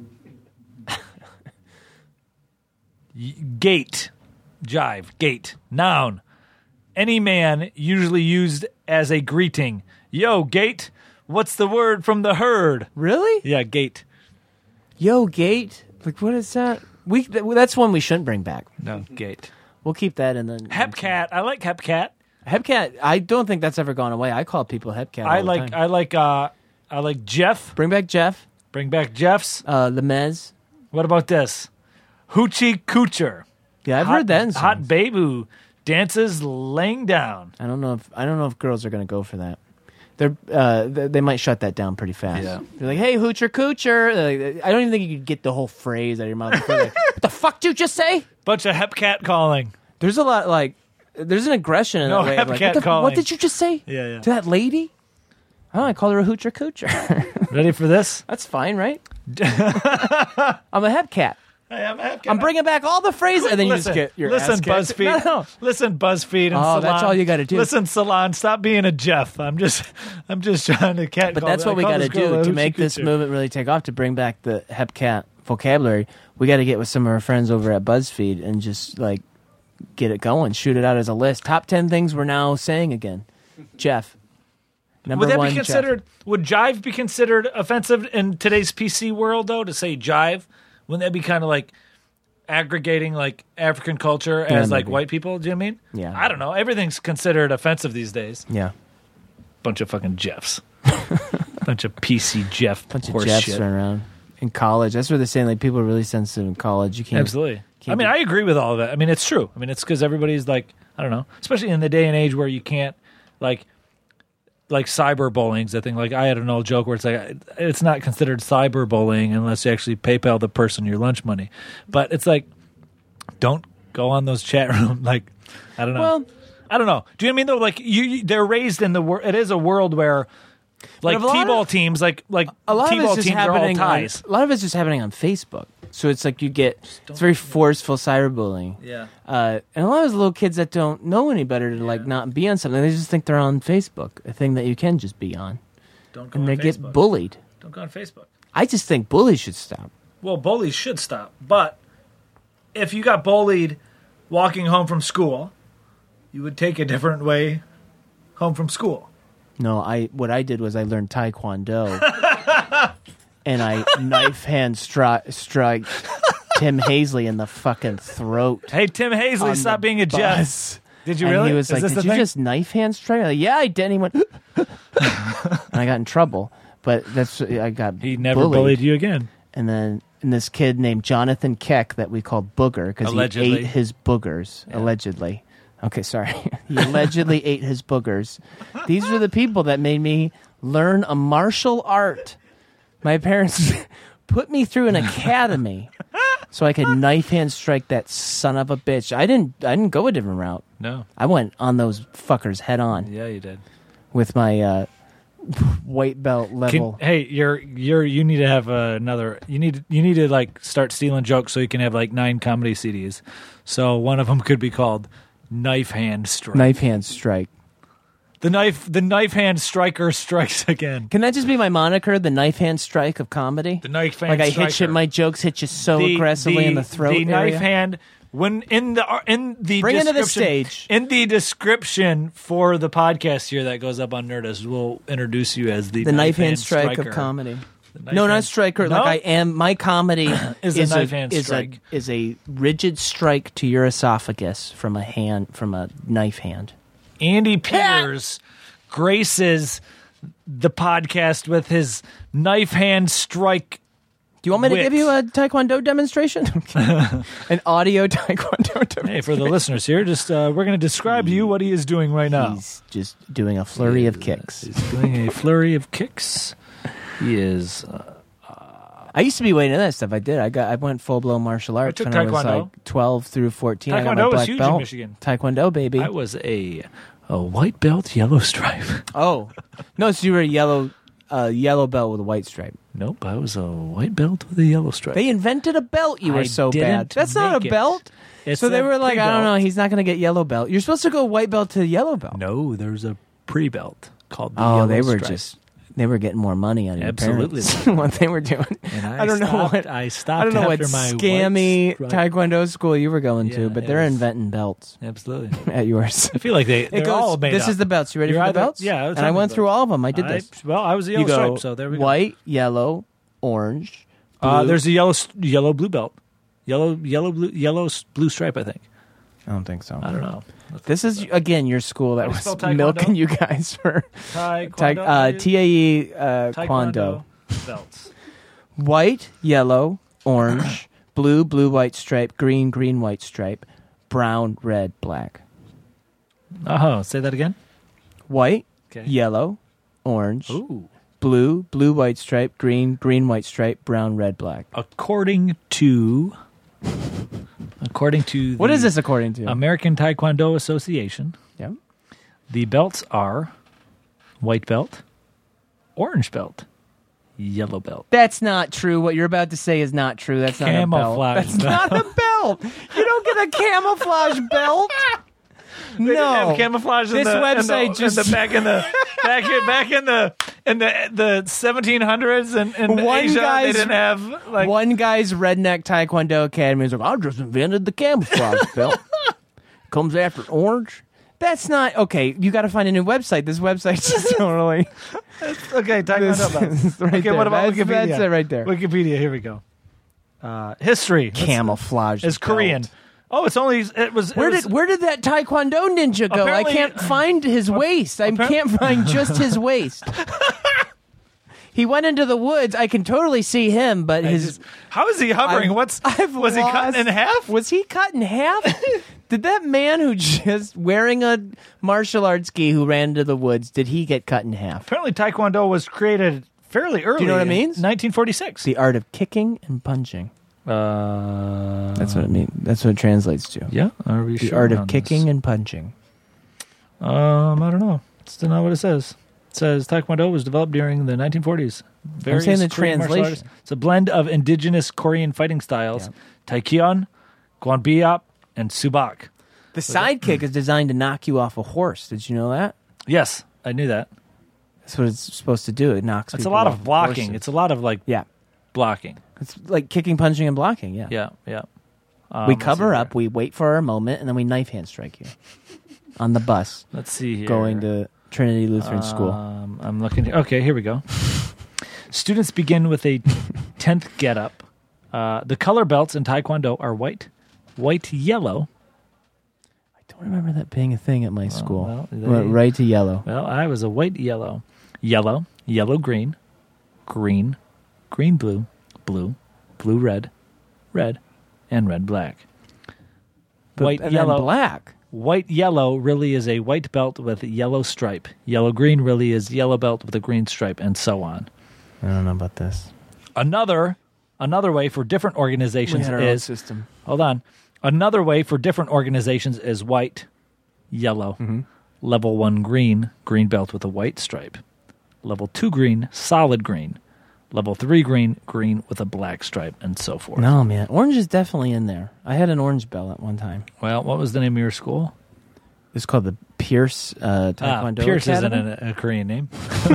y- gate, jive, gate, noun. Any man, usually used as a greeting. Yo, gate. What's the word from the herd? Really? Yeah, gate. Yo, Gate. Like, what is that? We th- that's one we shouldn't bring back. No, gate. We'll keep that in the Hepcat. I like Hepcat. Hepcat. I don't think that's ever gone away. I call people Hepcat. I all the like. time. I like. Uh, I like Jeff. Bring back Jeff. Bring back Jeff's. Uh, the Mez. What about this? Hoochie Coocher. Yeah, I've hot, heard that. In Hot songs. babe who dances laying down. I don't know if I don't know if girls are gonna go for that. They're uh, they, they might shut that down pretty fast. Yeah. They're like, "Hey, hoocher coocher." Like, I don't even think you could get the whole phrase out of your mouth. Before like, what the fuck did you just say? Bunch of Hepcat calling. There's a lot like there's an aggression in No, that way. of like, Hepcat what, the, calling. what did you just say? Yeah, yeah. To that lady? I don't know, I called her a hoocher coocher. Ready for this? That's fine, right? I'm a Hepcat. Hey, I'm a Hepcat. I'm bringing back all the phrases, and then you just Listen, get your listen, ass kicked. BuzzFeed. No, no. Listen, BuzzFeed and Oh, Salon. that's all you gotta do. Listen, Salon, stop being a Jeff. I'm just, I'm just trying to cat. But call that's I what we call got to this girl do a to hoochie make this coocher. movement really take off. To bring back the Hepcat vocabulary, we got to get with some of our friends over at BuzzFeed and just like get it going, shoot it out as a list. Top ten things we're now saying again. Jeff, number Would that one. be Jeff. considered? Would jive be considered offensive in today's P C world, though? To say jive, wouldn't that be kind of like aggregating like African culture Yeah, as like maybe. white people? Do you know what I mean? Yeah. I don't know. Everything's considered offensive these days. Yeah, Bunch of fucking Jeffs. Bunch of P C Jeff. bunch of horse Jeffs shit. running around in college. That's what they're saying. Like people are really sensitive in college. You can't Absolutely. can't I mean, be- I agree with all of that. I mean, it's true. I mean, it's because everybody's like, I don't know, especially in the day and age where you can't, like, like cyberbullying's a thing. Like, I had an old joke where it's like, it's not considered cyberbullying unless you actually PayPal the person your lunch money. But it's like, don't go on those chat rooms. Like, I don't know. Well- I don't know. Do you know what I mean though? Like, you, you they're raised in the world. It is a world where, like, if a lot t-ball of- teams, like, like a lot of t-ball it's just teams are all happening. On, ties. a lot of it's just happening on Facebook. So it's like you get it's very forceful cyberbullying. Yeah. Uh, and a lot of those little kids that don't know any better to like not be on something, they just think they're on Facebook, a thing that you can just be on, Don't go and on they get Facebook. bullied. Don't go on Facebook. I just think bullies should stop. Well, bullies should stop. But if you got bullied walking home from school, you would take a different way home from school. No, I what I did was I learned Taekwondo, and I knife hand stri- strike Tim Hazley in the fucking throat. Hey, Tim Hazley, on stop the being a bus. Jeff. Did you And really? he was Is like, this "Did the you thing? just knife hand strike?" I'm like, yeah, I did. And he went, and I got in trouble. But that's I got. He never bullied. bullied you again. And then and this kid named Jonathan Keck that we called Booger because he Allegedly. ate his boogers. Yeah. Allegedly. Okay, sorry. He allegedly ate his boogers. These are the people that made me learn a martial art. My parents put me through an academy so I could knife hand strike that son of a bitch. I didn't I didn't go a different route. No. I went on those fuckers head on Yeah, you did. with my uh, white belt Can, level. hey, you're you're you need to have uh, another. You need you need to like start stealing jokes so you can have like nine comedy C Ds. So one of them could be called Knife Hand Strike. Knife hand strike. The knife the knife hand striker strikes again. Can that just be my moniker, the knife hand strike of comedy? The knife hand like I striker. hit you, my jokes hit you so The- aggressively the- in the throat The area. knife hand. When in the in the Bring it to the description- stage. in the description for the podcast here that goes up on Nerdist, we'll introduce you as the, the knife hand strike striker. of comedy. The knife No, hand- not striker. No? Like I am. My comedy Is is, a knife a, hand is strike. a is a rigid strike to your esophagus from a hand from a knife hand. Andy Peters graces the podcast with his knife hand strike. Do you want me to Wit. give you a taekwondo demonstration? An audio taekwondo demonstration. Hey, for the listeners here, just uh, we're going to describe to you what he is doing right now. He's just doing a flurry of kicks. He's doing a flurry of kicks. He is. Uh, I used to be way into that stuff. I did. I got. I went full blown martial arts took when I was Taekwondo. like twelve through fourteen. I got my Taekwondo was black huge in belt. Michigan. Taekwondo, baby. I was a a white belt, yellow stripe. Oh, no! So you were a yellow, uh, yellow belt with a white stripe. Nope, I was a white belt with a yellow stripe. They invented a belt. You were I so didn't bad. That's not make a it. belt. It's so they a were like, I don't pre-belt. know. He's not going to get yellow belt. You're supposed to go white belt to yellow belt. No, there's a pre-belt called the Oh, yellow they were stripe. just. They were getting more money on your Absolutely. parents. What they were doing. And I, I don't know stopped, what. I stopped I don't know what after my scammy white stripe. taekwondo school you were going Yeah, to, but it they're was- inventing belts Absolutely. at yours. I feel like they, they're It goes, all made this up. is the belts. You ready You're for either- the belts? yeah, I was and I talking went about through all of them. I did I, this. well, I was a yellow You go stripe, so there we go. white, yellow, orange. Uh, blue. there's a yellow, yellow, blue belt. Yellow, yellow, blue, yellow, s- blue stripe. I think. I don't think so. I don't know. This is again your school that How do you was spell taekwondo? milking you guys for Taekwondo. ta- uh, T A E uh, Taekwondo Kwando. belts. White, yellow, orange, blue, blue, white stripe, green, green, white stripe, brown, red, black. Oh, say that again. White, Okay. yellow, orange, Ooh. blue, blue, white stripe, green, green, white stripe, brown, red, black. According to, according to What the is this according to? American Taekwondo Association, yeah. the belts are white belt, orange belt, yellow belt. That's not true. What you're about to say is not true. That's Camouflage not a belt. That's not a belt. You don't get a camouflage belt. They didn't No. have camouflage in This the, website in the, just- in the back in the back in, back in the in the the seventeen hundreds and in, in One Asia guy's- they didn't have like One guy's redneck taekwondo academy is like, I just invented the camouflage belt. Comes after orange. That's not okay. You got to find a new website. This website's just totally. okay taekwondo This belts. is right okay, there. what about That's- Wikipedia? that's it right there. Wikipedia. Here we go. Uh, history. Let's- Camouflage. It's belt. Korean. Oh, it's only it was. It Where was, did where did that taekwondo ninja go? I Apparently- can't find his waist. I Appar- can't find just his waist. He went into the woods. I can totally see him, but I his just- how is he hovering? I've- What's I've was he lost- cut in half? Was he cut in half? Did that man who just wearing a martial arts gi who ran into the woods, did he get cut in half? Apparently, Taekwondo was created fairly early. Do you know what it in means? nineteen forty-six. The art of kicking and punching. Uh, That's what it means. That's what it translates to. Yeah, are we The sure art of on kicking this? and punching. Um, I don't know. It's still not what it says. It says Taekwondo was developed during the nineteen forties. Various saying the Korean martial translation. artists- It's a blend of indigenous Korean fighting styles: Taekyon, Gwanbiap, and Subak. The sidekick is designed to knock you off a horse. Did you know that? Yes, I knew that. That's what it's supposed to do. It knocks. It's a people lot off of blocking. horses. It's a lot of like yeah. blocking. It's like kicking, punching, and blocking. Yeah. Yeah, yeah. Um, we let's cover see up. here. We wait for our moment, and then we knife hand strike you on the bus Let's see here. going to Trinity Lutheran School. Um, I'm looking. Okay, here we go. Students begin with a tenth get-up. Uh, the color belts in Taekwondo are white, white, yellow. I don't remember that being a thing at my school. well, they- Went right to yellow. Well, I was a white, yellow, yellow, yellow, green, green, green, blue, blue, blue, red, red, and red, black. But, White, and yellow, then black. White yellow really is a white belt with a yellow stripe. Yellow green really is yellow belt with a green stripe, and so on. I don't know about this. Another another way for different organizations We had our own is system. hold on. Another way for different organizations is white, yellow, Mm-hmm. level one green, green belt with a white stripe. Level two green, solid green. Level three green, green with a black stripe, and so forth. No, man. Orange is definitely in there. I had an orange belt at one time. Well, what was the name of your school? It's called the Pierce uh, Taekwondo Ah, Pierce Academy. isn't a, a Korean name.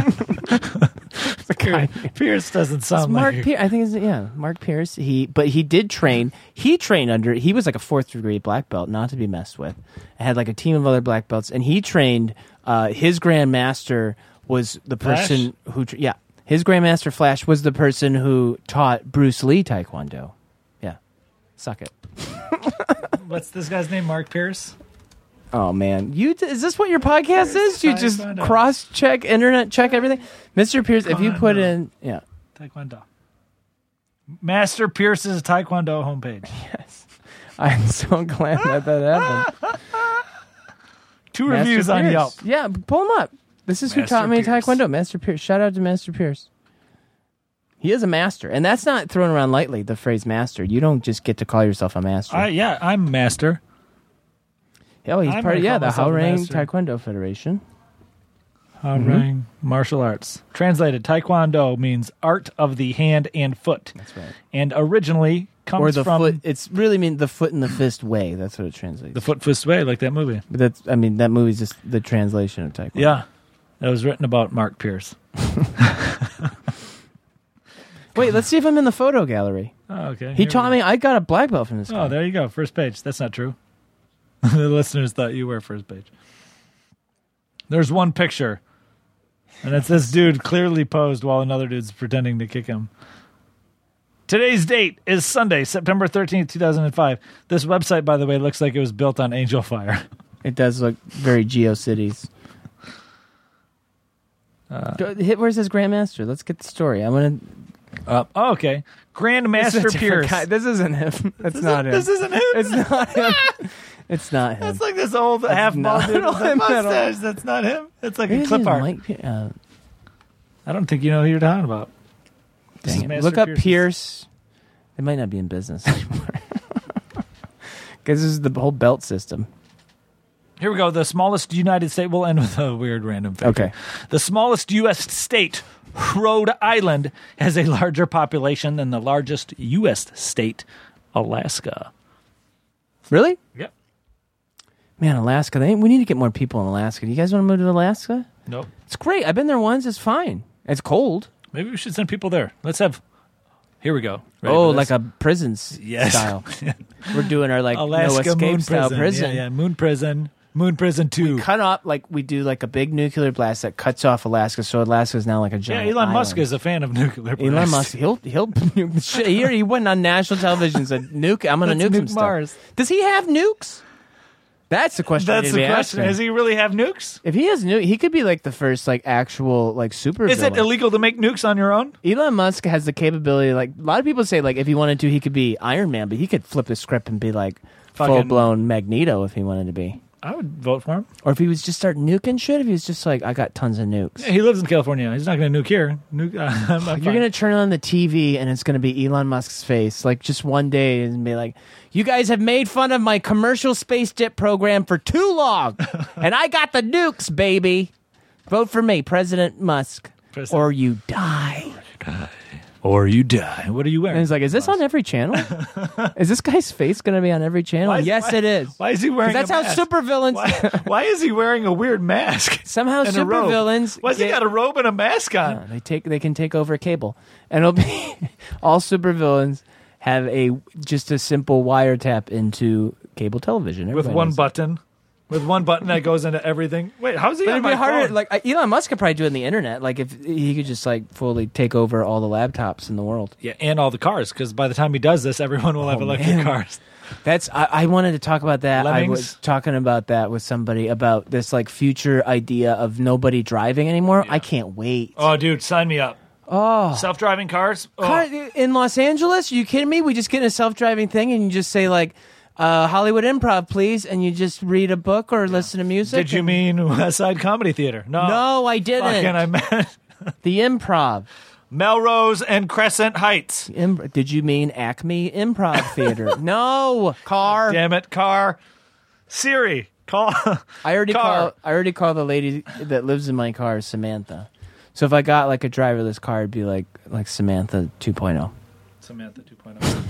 It's a guy. Pierce doesn't It's sound Mark like Pierce. I think it's yeah, Mark Pierce. He, but he did train. He trained under. He was like a fourth degree black belt, not to be messed with. I had like a team of other black belts, and he trained. Uh, his grandmaster was the person Flash? who. Tra- yeah, his grandmaster Flash was the person who taught Bruce Lee Taekwondo. Yeah, suck it. What's this guy's name? Mark Pierce? Oh man, you is this what your podcast is? You just Taekwondo. cross check, internet check everything, Mister Pierce. If you put in, yeah, Taekwondo. Master Pierce's Taekwondo homepage. yes, I'm so glad that that happened. Two Master reviews on Pierce. Yelp. Yeah, pull him up. This is who Master taught me Pierce. Taekwondo, Master Pierce. Shout out to Master Pierce. He is a master, and that's not thrown around lightly. The phrase "master," you don't just get to call yourself a master. I, yeah, I'm master. oh, he's I'm part of gonna yeah call the myself a Haorang master. Taekwondo Federation. Haorang Martial Arts. Translated, Taekwondo means art of the hand and foot. That's right. And originally comes Or the from foot. It's really mean the foot and the fist way. That's what it translates. the foot fist way, like that movie. But that's, I mean, that movie's just the translation of Taekwondo. Yeah. That was written about Mark Pierce. Wait, let's see if I'm in the photo gallery. Oh, okay. He Here taught we me, I got a black belt from this go. guy. Oh, there you go. First page. That's not true. The listeners thought you were first page. There's one picture. And it's this dude clearly posed while another dude's pretending to kick him. Today's date is Sunday, September thirteenth, two thousand five. This website, by the way, looks like it was built on Angel Fire. It does look very GeoCities. Uh, Go- hit where's his Grandmaster? Let's get the story. I'm gonna. Uh, oh, okay. Grandmaster This is a different Pierce. guy. This isn't him. That's This not is- him. This isn't him. It's not him. It's not him. That's like this old half bald not dude with a him at all. mustache. That's not him. That's like Maybe a his clip name's art. Mike Pe- uh, I don't think you know who you're talking about. This dang is it. Master Look up Pierce's- Pierce. They might not be in business anymore. Because this is the whole belt system. Here we go. The smallest United States. We'll end with a weird random fact. Okay. The smallest U S state, Rhode Island, has a larger population than the largest U S state, Alaska. Really? Yep. Man, Alaska. They, we need to get more people in Alaska. Do you guys want to move to Alaska? Nope. It's great. I've been there once. It's fine. It's cold. Maybe we should send people there. Let's have. Here we go. Ready oh, for like this? a prison s- Yes. style. We're doing our like Alaska no escape moon style prison. prison. Yeah, yeah, moon prison. Moon prison two. Cut off like we do like a big nuclear blast that cuts off Alaska, so Alaska is now like a Yeah, giant. Elon Musk island. is a fan of nuclear. Elon blast. Musk. He'll he'll nuke the shit. He, he went on national television and said, "Nuke. I'm gonna Let's nuke, some nuke stuff." Mars. Does he have nukes? That's the question. we That's need to the be question. asking. Does he really have nukes? If he has nuke, he could be like the first like actual like super. Is it villain. illegal to make nukes on your own? Elon Musk has the capability. Like a lot of people say, like if he wanted to, he could be Iron Man, but he could flip the script and be like Fucking- full blown Magneto if he wanted to be. I would vote for him. Or if he was just start nuking shit. If he was just like, I got tons of nukes. Yeah, he lives in California. He's not going to nuke here. Nuke. Uh, I'm, I'm You're fine. gonna turn on the T V and it's gonna be Elon Musk's face, like just one day, and be like, "You guys have made fun of my commercial space jet program for too long, and I got the nukes, baby. Vote for me, President Musk, President- or you die." Or you die. What are you wearing? And he's like, "Is this on every channel? Is this guy's face gonna be on every channel?" Why is- yes, why- it is. Why is he 'Cause wearing? that's a how mask? supervillains. Why, why is he wearing a weird mask? Somehow and a robe? supervillains. Why's he get- got a robe and a mask on? Yeah, they take they can take over a cable, and it'll be all supervillains have a just a simple wiretap into cable television With Everybody one knows button. with one button that goes into everything. Wait, how's he But on it'd my be harder. phone? Like uh, Elon Musk could probably do it on the internet. Like if he could just like fully take over all the laptops in the world. Yeah, and all the cars, because by the time he does this, everyone will have Oh, electric man. cars. That's I, I wanted to talk about that. I Lemmings? was talking about that with somebody about this like future idea of nobody driving anymore. I can't wait. Oh, dude, sign me up. Oh. Self-driving cars? Oh. Car- in Los Angeles, are you kidding me? We just get in a self-driving thing and you just say like uh, Hollywood Improv, please, and you just read a book or listen to music. Did you and- mean West Side Comedy Theater? No. No, I didn't. Fucking, I meant The Improv. Melrose and Crescent Heights. Im- Did you mean Acme Improv Theater? No, car. Damn it, car. Siri, call. I already car. call. I already call the lady that lives in my car Samantha. So if I got like a driverless car, it'd be like like Samantha two point oh. Samantha two point oh.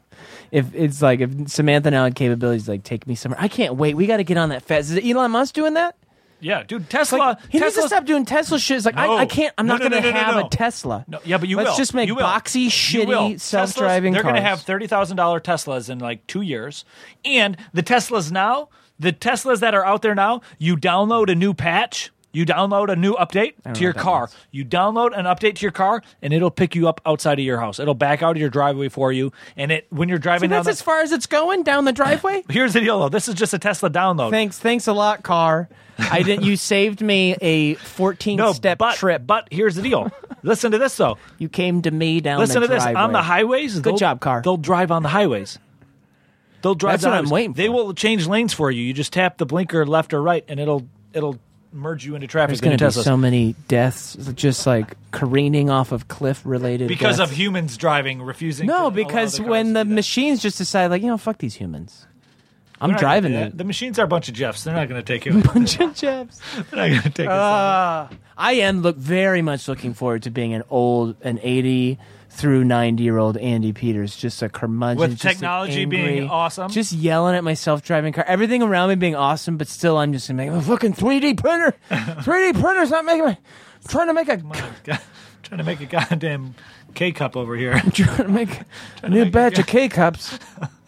If it's like if Samantha now had capabilities like take me somewhere, I can't wait. We got to get on that fast. Is it Elon Musk doing that? Yeah, dude, It's Tesla. like, he needs to Tesla's- stop doing Tesla shit. It's like No. I, I can't. I'm No, not no, going to no, no, have no. a Tesla. No, yeah, but you Let's will. just make You will. boxy, You will. shitty, self-driving Teslas, They're cars. going to have thirty thousand dollars Teslas in like two years. And the Teslas now, the Teslas that are out there now, you download a new patch, you download a new update know to your what that car. means. You download an update to your car, and it'll pick you up outside of your house. It'll back out of your driveway for you. And it when you're So driving down that's the, as far as it's going down the driveway. here's the deal, though. This is just a Tesla download. Thanks, thanks a lot, car. I didn't. You saved me a fourteen no, step but, trip. But here's the deal. Listen to this, though. You came to me down Listen the to this. driveway. On the highways, Good they'll- job, car. They'll drive on the highways. They'll drive That's the what I'm highways. waiting They for. will change lanes for you. You just tap the blinker left or right, and it'll it'll merge you into traffic. There's going to into be Teslas. so many deaths, just like careening off of cliff-related. because deaths. of humans driving, refusing. to no, allow because the cars when to the do that. machines just decide, like, you know, fuck these humans. I'm They're not driving gonna do it. that. The machines are a bunch of Jeffs. They're not going to take you. Bunch of jabs. They're not going to take us. Uh, I am look very much looking forward to being an old, an eighty through ninety year old Andy Peters, just a curmudgeon, With just, like, technology angry, being awesome? just yelling at my self driving car, everything around me being awesome, but still I'm just gonna make a fucking three D printer. three D printer's not making my. I'm trying to make a. God, trying to make a goddamn K cup over here. trying to make a new make batch a- of K cups.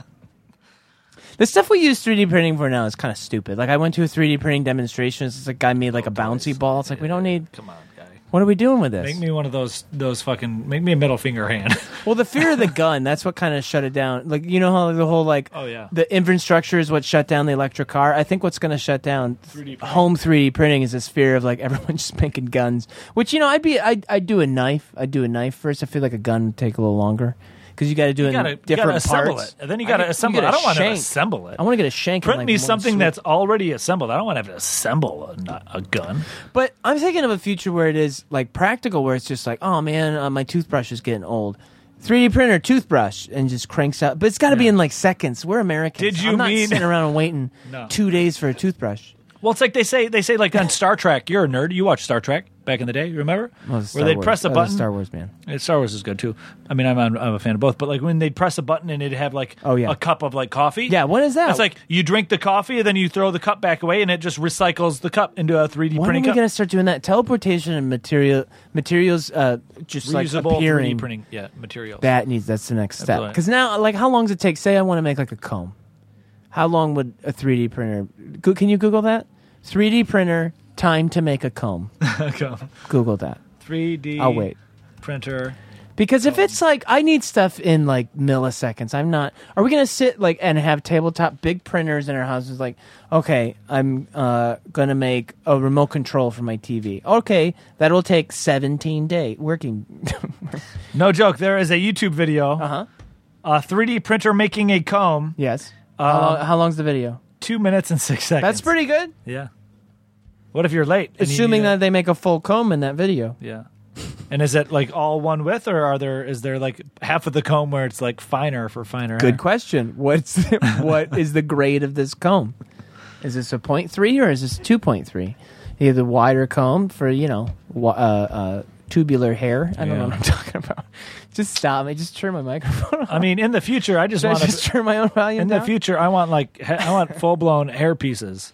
The stuff we use three D printing for now is kind of stupid. Like I went to a three D printing demonstration. It's like a guy made like a bouncy ball. It's like we don't need. Come on, guy. What are we doing with this? Make me one of those those fucking. Make me a middle finger hand. Well, the fear of the gun, that's what kind of shut it down. Like, you know how the whole, like, Oh, yeah. the infrastructure is what shut down the electric car? I think what's going to shut down three D printing. home three D printing is this fear of, like, everyone just making guns. Which, you know, I'd be, I'd, I'd do a knife. I'd do a knife first. I feel like a gun would take a little longer. Because you got to do it You gotta, in you different gotta assemble parts. it, and then you I gotta get- assemble get it. a I don't want to shank. assemble it. I want to get a shank. and, Print like, me one something swoop. that's already assembled. I don't want to have to assemble a, not a gun. But I'm thinking of a future where it is like practical, where it's just like, oh man, uh, my toothbrush is getting old. three D printer toothbrush and just cranks out. But it's got to be Yeah. in like seconds. We're Americans. Did you I'm not mean- sitting around and waiting No. two days for a toothbrush. Well, it's like they say. They say like on Star Trek. You're a nerd. You watched Star Trek back in the day. You remember? I was a Where Star they'd Wars- press a I was button. Star Wars man. Yeah, Star Wars is good too. I mean, I'm I'm, I'm a fan of both. But like when they'd press a button and it'd have like Oh, yeah. a cup of like coffee. Yeah, what is that? It's like you drink the coffee and then you throw the cup back away and it just recycles the cup into a three D When are we printing cup. going to start doing that? Teleportation and material materials, uh, just like Reusable three D appearing. printing. Yeah, materials. That needs. That's the next step. Absolutely. Because now, like, how long does it take? Say I want to make like a comb. How long would a three D printer? Go, can you Google that? three D printer time to make a comb. Google that. three D. I'll wait. Printer. Because if it's like I need stuff in like milliseconds, I'm not. Are we gonna sit like and have tabletop big printers in our houses? Like, okay, I'm uh, gonna make a remote control for my T V. Okay, that will take seventeen days working. No joke. There is a YouTube video. uh huh. A three D printer making a comb. Yes. Uh, how, long, how long's the video? Two minutes and six seconds. That's pretty good. Yeah. What if you're late? and you Assuming need a- that they make a full comb in that video. Yeah. And is it like all one width, or are there is there like half of the comb where it's like finer for finer? Good hair? question. What's the, what is the grade of this comb? Is this a point three or is this two point three? You have the wider comb for you know wa- uh, uh, tubular hair. I don't know Yeah. what I'm talking about. Just stop me. Just turn my microphone off. I mean, in the future, I just Should I want just to. turn my own volume In down? the future, I want like ha- I want full blown hair pieces.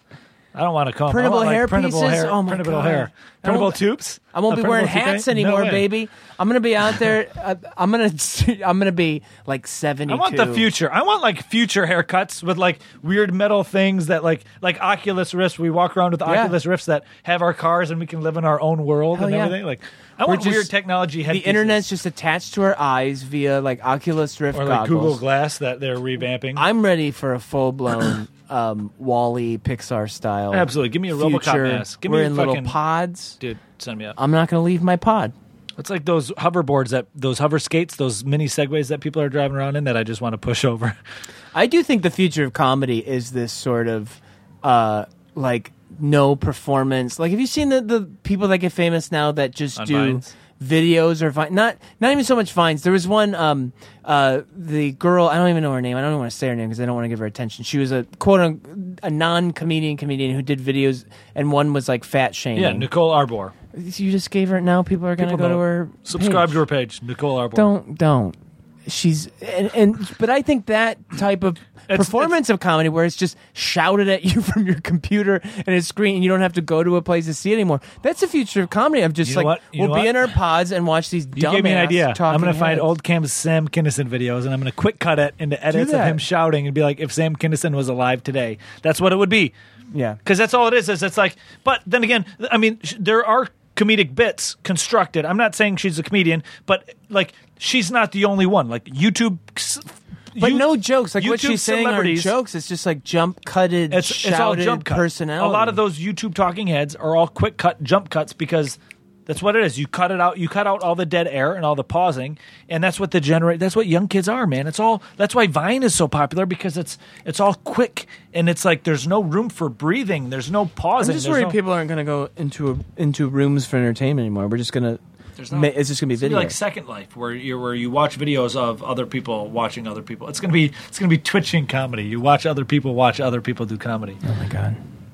I don't want to comb. Printable I want, like, hair printable pieces? hair. Oh, my printable God. hair. I Printable won't- tubes. I won't A be wearing printable toupee? hats anymore, No way. baby. I'm gonna be out there. Uh, I'm gonna. I'm gonna be like seventy-two. I want the future. I want like future haircuts with like weird metal things that like like Oculus Rifts. We walk around with Yeah. Oculus Rifts that have our cars and we can live in our own world Hell and yeah. everything. Like I We're want just- weird technology. The headpieces. internet's just attached to our eyes via like Oculus Rift or like goggles. Google Glass that they're revamping. I'm ready for a full blown um, Wall-E Pixar style. Absolutely. Give me a RoboCop future. mask. Give We're me a in little fucking- pods. Dude, send me up. I'm not gonna leave my pod. It's like those hoverboards that those hover skates, those mini segways that people are driving around in that I just want to push over. I do think the future of comedy is this sort of uh, like no performance. Like, have you seen the, the people that get famous now that just On do Vines? videos or vi- not not even so much Vines? There was one, um, uh, the girl. I don't even know her name. I don't even want to say her name because I don't want to give her attention. She was a quote unquote a non comedian comedian who did videos, and one was like fat shaming. Yeah, Nicole Arbor. You just gave her. Now people are going to People go to know. her. Subscribe page. to her page, Nicole Arbor. Don't don't. She's and, and but I think that type of It's- performance of comedy where it's just shouted at you from your computer and a screen and you don't have to go to a place to see it anymore. That's the future of comedy. I'm just You know like what? You we'll know be what? in our pods and watch these You dumb gave me an idea. I'm talking going to find heads. old Cam's Sam Kinison videos and I'm going to quick cut it into edits of that. him shouting and be like, if Sam Kinison was alive today, that's what it would be. Yeah. Because that's all it is. Is it's like, but then again, I mean, sh- there are comedic bits constructed. I'm not saying she's a comedian, but like she's not the only one. Like YouTube, s- But you- no jokes. Like what YouTube she's saying are celebrities- jokes. It's just like jump cutted, It's, shouted it's all jump cut. personality. A lot of those YouTube talking heads are all quick cut jump cuts because that's what it is. You cut it out. You cut out all the dead air and all the pausing, and that's what the generate. That's what young kids are, man. It's all. That's why Vine is so popular because it's it's all quick and it's like there's no room for breathing. There's no I'm pausing. just there's worried no, people aren't going to go into a, into rooms for entertainment anymore. We're just going to. There's not- Ma- it's just going to be It's gonna be video. like Second Life, where you where you watch videos of other people watching other people. It's gonna be it's gonna be twitching comedy. You watch other people watch other people do comedy. oh my god.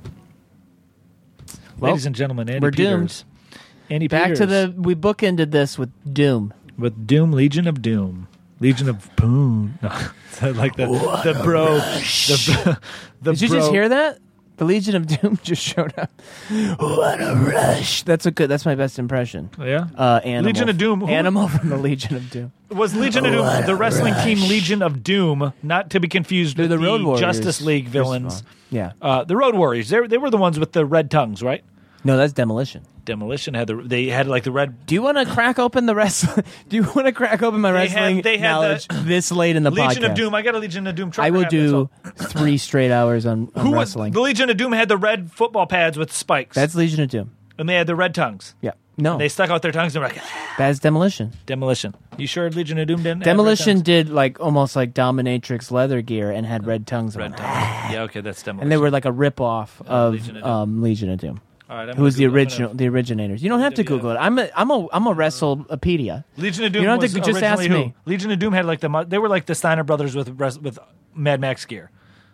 Well, Ladies and gentlemen, Andy we're Peters. Andy Back Peters to the we bookended this with Doom. with Doom, Legion of Doom, Legion of Boom. No, like the the bro. The, the Did you bro, just hear that? The Legion of Doom just showed up. What a rush! That's a good. That's my best impression. Yeah, Uh, Animal. Legion of Doom. Who- Animal from the Legion of Doom. was Legion of Doom the wrestling team Legion of Doom, not to be confused They're with the Road Warriors. Justice League First of villains. all. Yeah. Uh, the Road Warriors. They they were the ones with the red tongues, right? No, that's Demolition. Demolition had the they had like the red. Do you want to crack open the wrestling? Do you want to crack open my They had- wrestling they had knowledge the- this late in the Legion podcast? of Doom. I got a Legion of Doom. Trucker I will hat, do that's three straight hours on, all. on Who was wrestling. the Legion of Doom? Had the red football pads with spikes. That's Legion of Doom. and they had the red tongues. Yeah. No, They stuck out their tongues and were like that's Demolition. Demolition. You sure Legion of Doom didn't? have Demolition red did like almost like dominatrix leather gear and had red tongues tongues? on Red them. tongues. Yeah, okay, that's Demolition. And they were like a rip off of Legion of Doom. um, Legion of Doom. All right, I'm Who was the gonna Google- I'm original, gonna- the originators? You don't have to Yeah. Google it. I'm a, I'm a, I'm a Wrestlepedia. Legion of Doom. You don't have was to just ask originally me. who? Legion of Doom had like the mu- they were like the Steiner brothers with res- with Mad Max gear.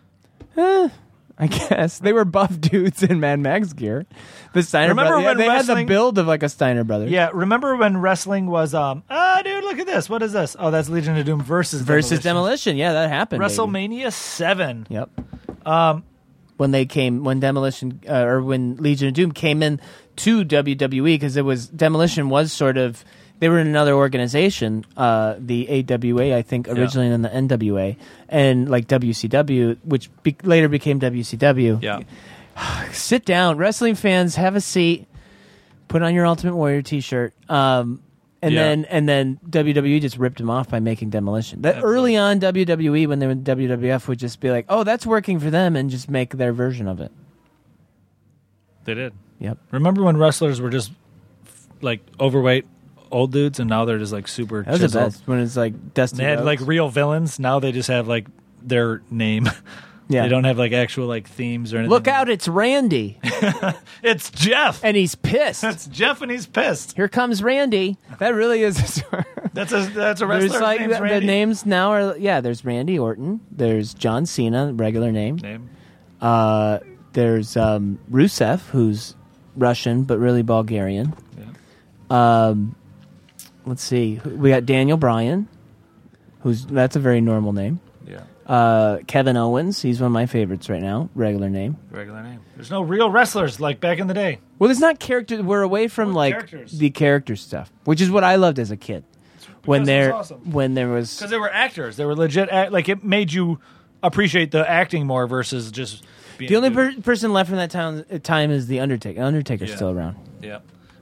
I guess they were buff dudes in Mad Max gear. The Steiner Remember brothers. Yeah, when they had the wrestling- build of like a Steiner brothers. Yeah, remember when wrestling was um ah dude look at this, what is this? Oh, that's Legion of Doom versus Versus Demolition. Demolition. Yeah, that happened. baby. WrestleMania seven. Yep. Um, when they came, when Demolition uh, or when Legion of Doom came in to W W E, because it was Demolition was sort of they were in another organization, uh, the A W A, I think originally, and then the N W A, and like W C W, which be- later became W C W. Yeah. Sit down, wrestling fans, have a seat, put on your Ultimate Warrior T-shirt. Um, And Yeah. then and then W W E just ripped him off by making Demolition. That early on, W W E when they were in W W F would just be like, "Oh, that's working for them," and just make their version of it. They did. Yep. Remember when wrestlers were just like overweight old dudes and now they're just like super That was the chiseled? best when it's like Dusty. They had Rhodes. like real villains. Now they just have like their name. Yeah. They don't have like actual like themes or anything. Look out! It's Randy, It's Jeff. and he's pissed. It's Jeff and he's pissed. Here comes Randy. That really is. That's a that's a wrestler. There's like name's the, the Randy. names now are yeah. There's Randy Orton. There's John Cena, regular name. Name. Uh, there's um, Rusev, who's Russian but really Bulgarian. Um, let's see. We got Daniel Bryan, who's that's a very normal name. Yeah. Uh, Kevin Owens, he's one of my favorites right now. Regular name. Regular name. There's no real wrestlers like back in the day. Well, there's not characters. We're away from What like characters? the character stuff, which is what I loved as a kid. When it was there, awesome. when there was, Because they were actors. They were legit. Act- like, it made you appreciate the acting more versus just being the only a dude. per- person left from that town, time is the Undertaker. Undertaker's Yeah. still around. Yeah.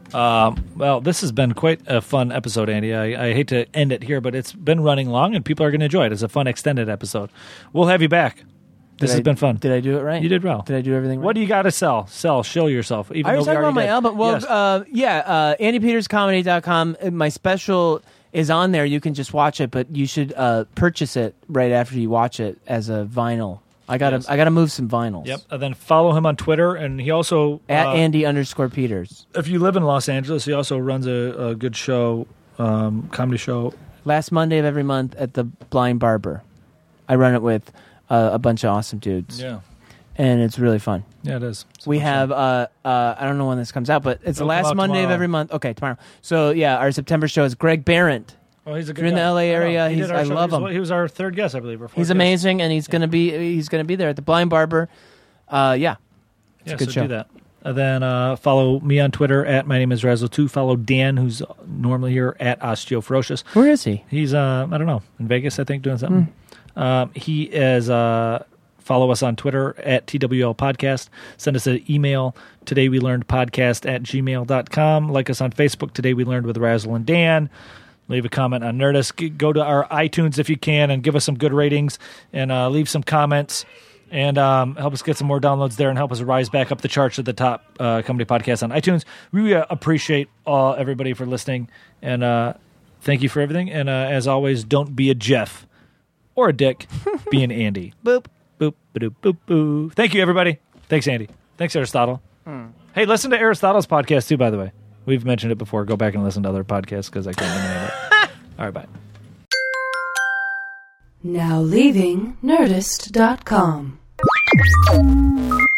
Um, well, this has been quite a fun episode, Andy. I, I hate to end it here, but it's been running long, and people are going to enjoy it. It's a fun extended episode. We'll have you back. This Did has I- been fun. Did I do it right? You did well. Did I do everything right? What do you got to sell? Sell. Show yourself. Even I was though we talking about my already did. album. Well, Yes. uh, yeah, uh, andy peters comedy dot com. My special is on there. You can just watch it, but you should uh, purchase it right after you watch it as a vinyl. I gotta, Yes. I gotta move some vinyls. Yep. And then follow him on Twitter, and he also At uh, Andy underscore Peters. if you live in Los Angeles, he also runs a, a good show, um, comedy show. Last Monday of every month at the Blind Barber. I run it with uh, a bunch of awesome dudes. Yeah. And it's really fun. Yeah, it is. It's We fun have, show. uh, uh, I don't know when this comes out, but it's the It'll come last out Monday of tomorrow. every month. Okay, tomorrow. So, yeah, our September show is Greg Barrett. Oh, he's a good you're in guy. the L A I know. area, He he's- did our I show. love He's- him. He was our third guest, I believe. or fourth He's guest. amazing, and he's gonna be he's gonna be there at the Blind Barber. Uh, yeah, it's Yeah, a good so show. do that. And then uh, follow me on Twitter at my name is Razzle two. Follow Dan, who's normally here at Osteoferocious. Where is he? He's uh, I don't know, in Vegas, I think, doing something. Um, he is. Uh, follow us on Twitter at T W L Podcast. Send us an email, Today We Learned Podcast at gmail dot com. Like us on Facebook, Today We Learned with Razzle and Dan. Leave a comment on Nerdist. G- Go to our iTunes if you can and give us some good ratings and uh, leave some comments and um, help us get some more downloads there and help us rise back up the charts at the top uh, comedy podcast on iTunes. We uh, appreciate uh, everybody for listening and uh, thank you for everything. And uh, as always, don't be a Jeff or a Dick. Be an Andy. Boop. Boop, ba-doop, boop, boo. Thank you, everybody. Thanks, Andy. Thanks, Aristotle. Hey, listen to Aristotle's podcast, too, by the way. We've mentioned it before. Go back and listen to other podcasts because I can't remember it. All right, bye. Now leaving Nerdist dot com.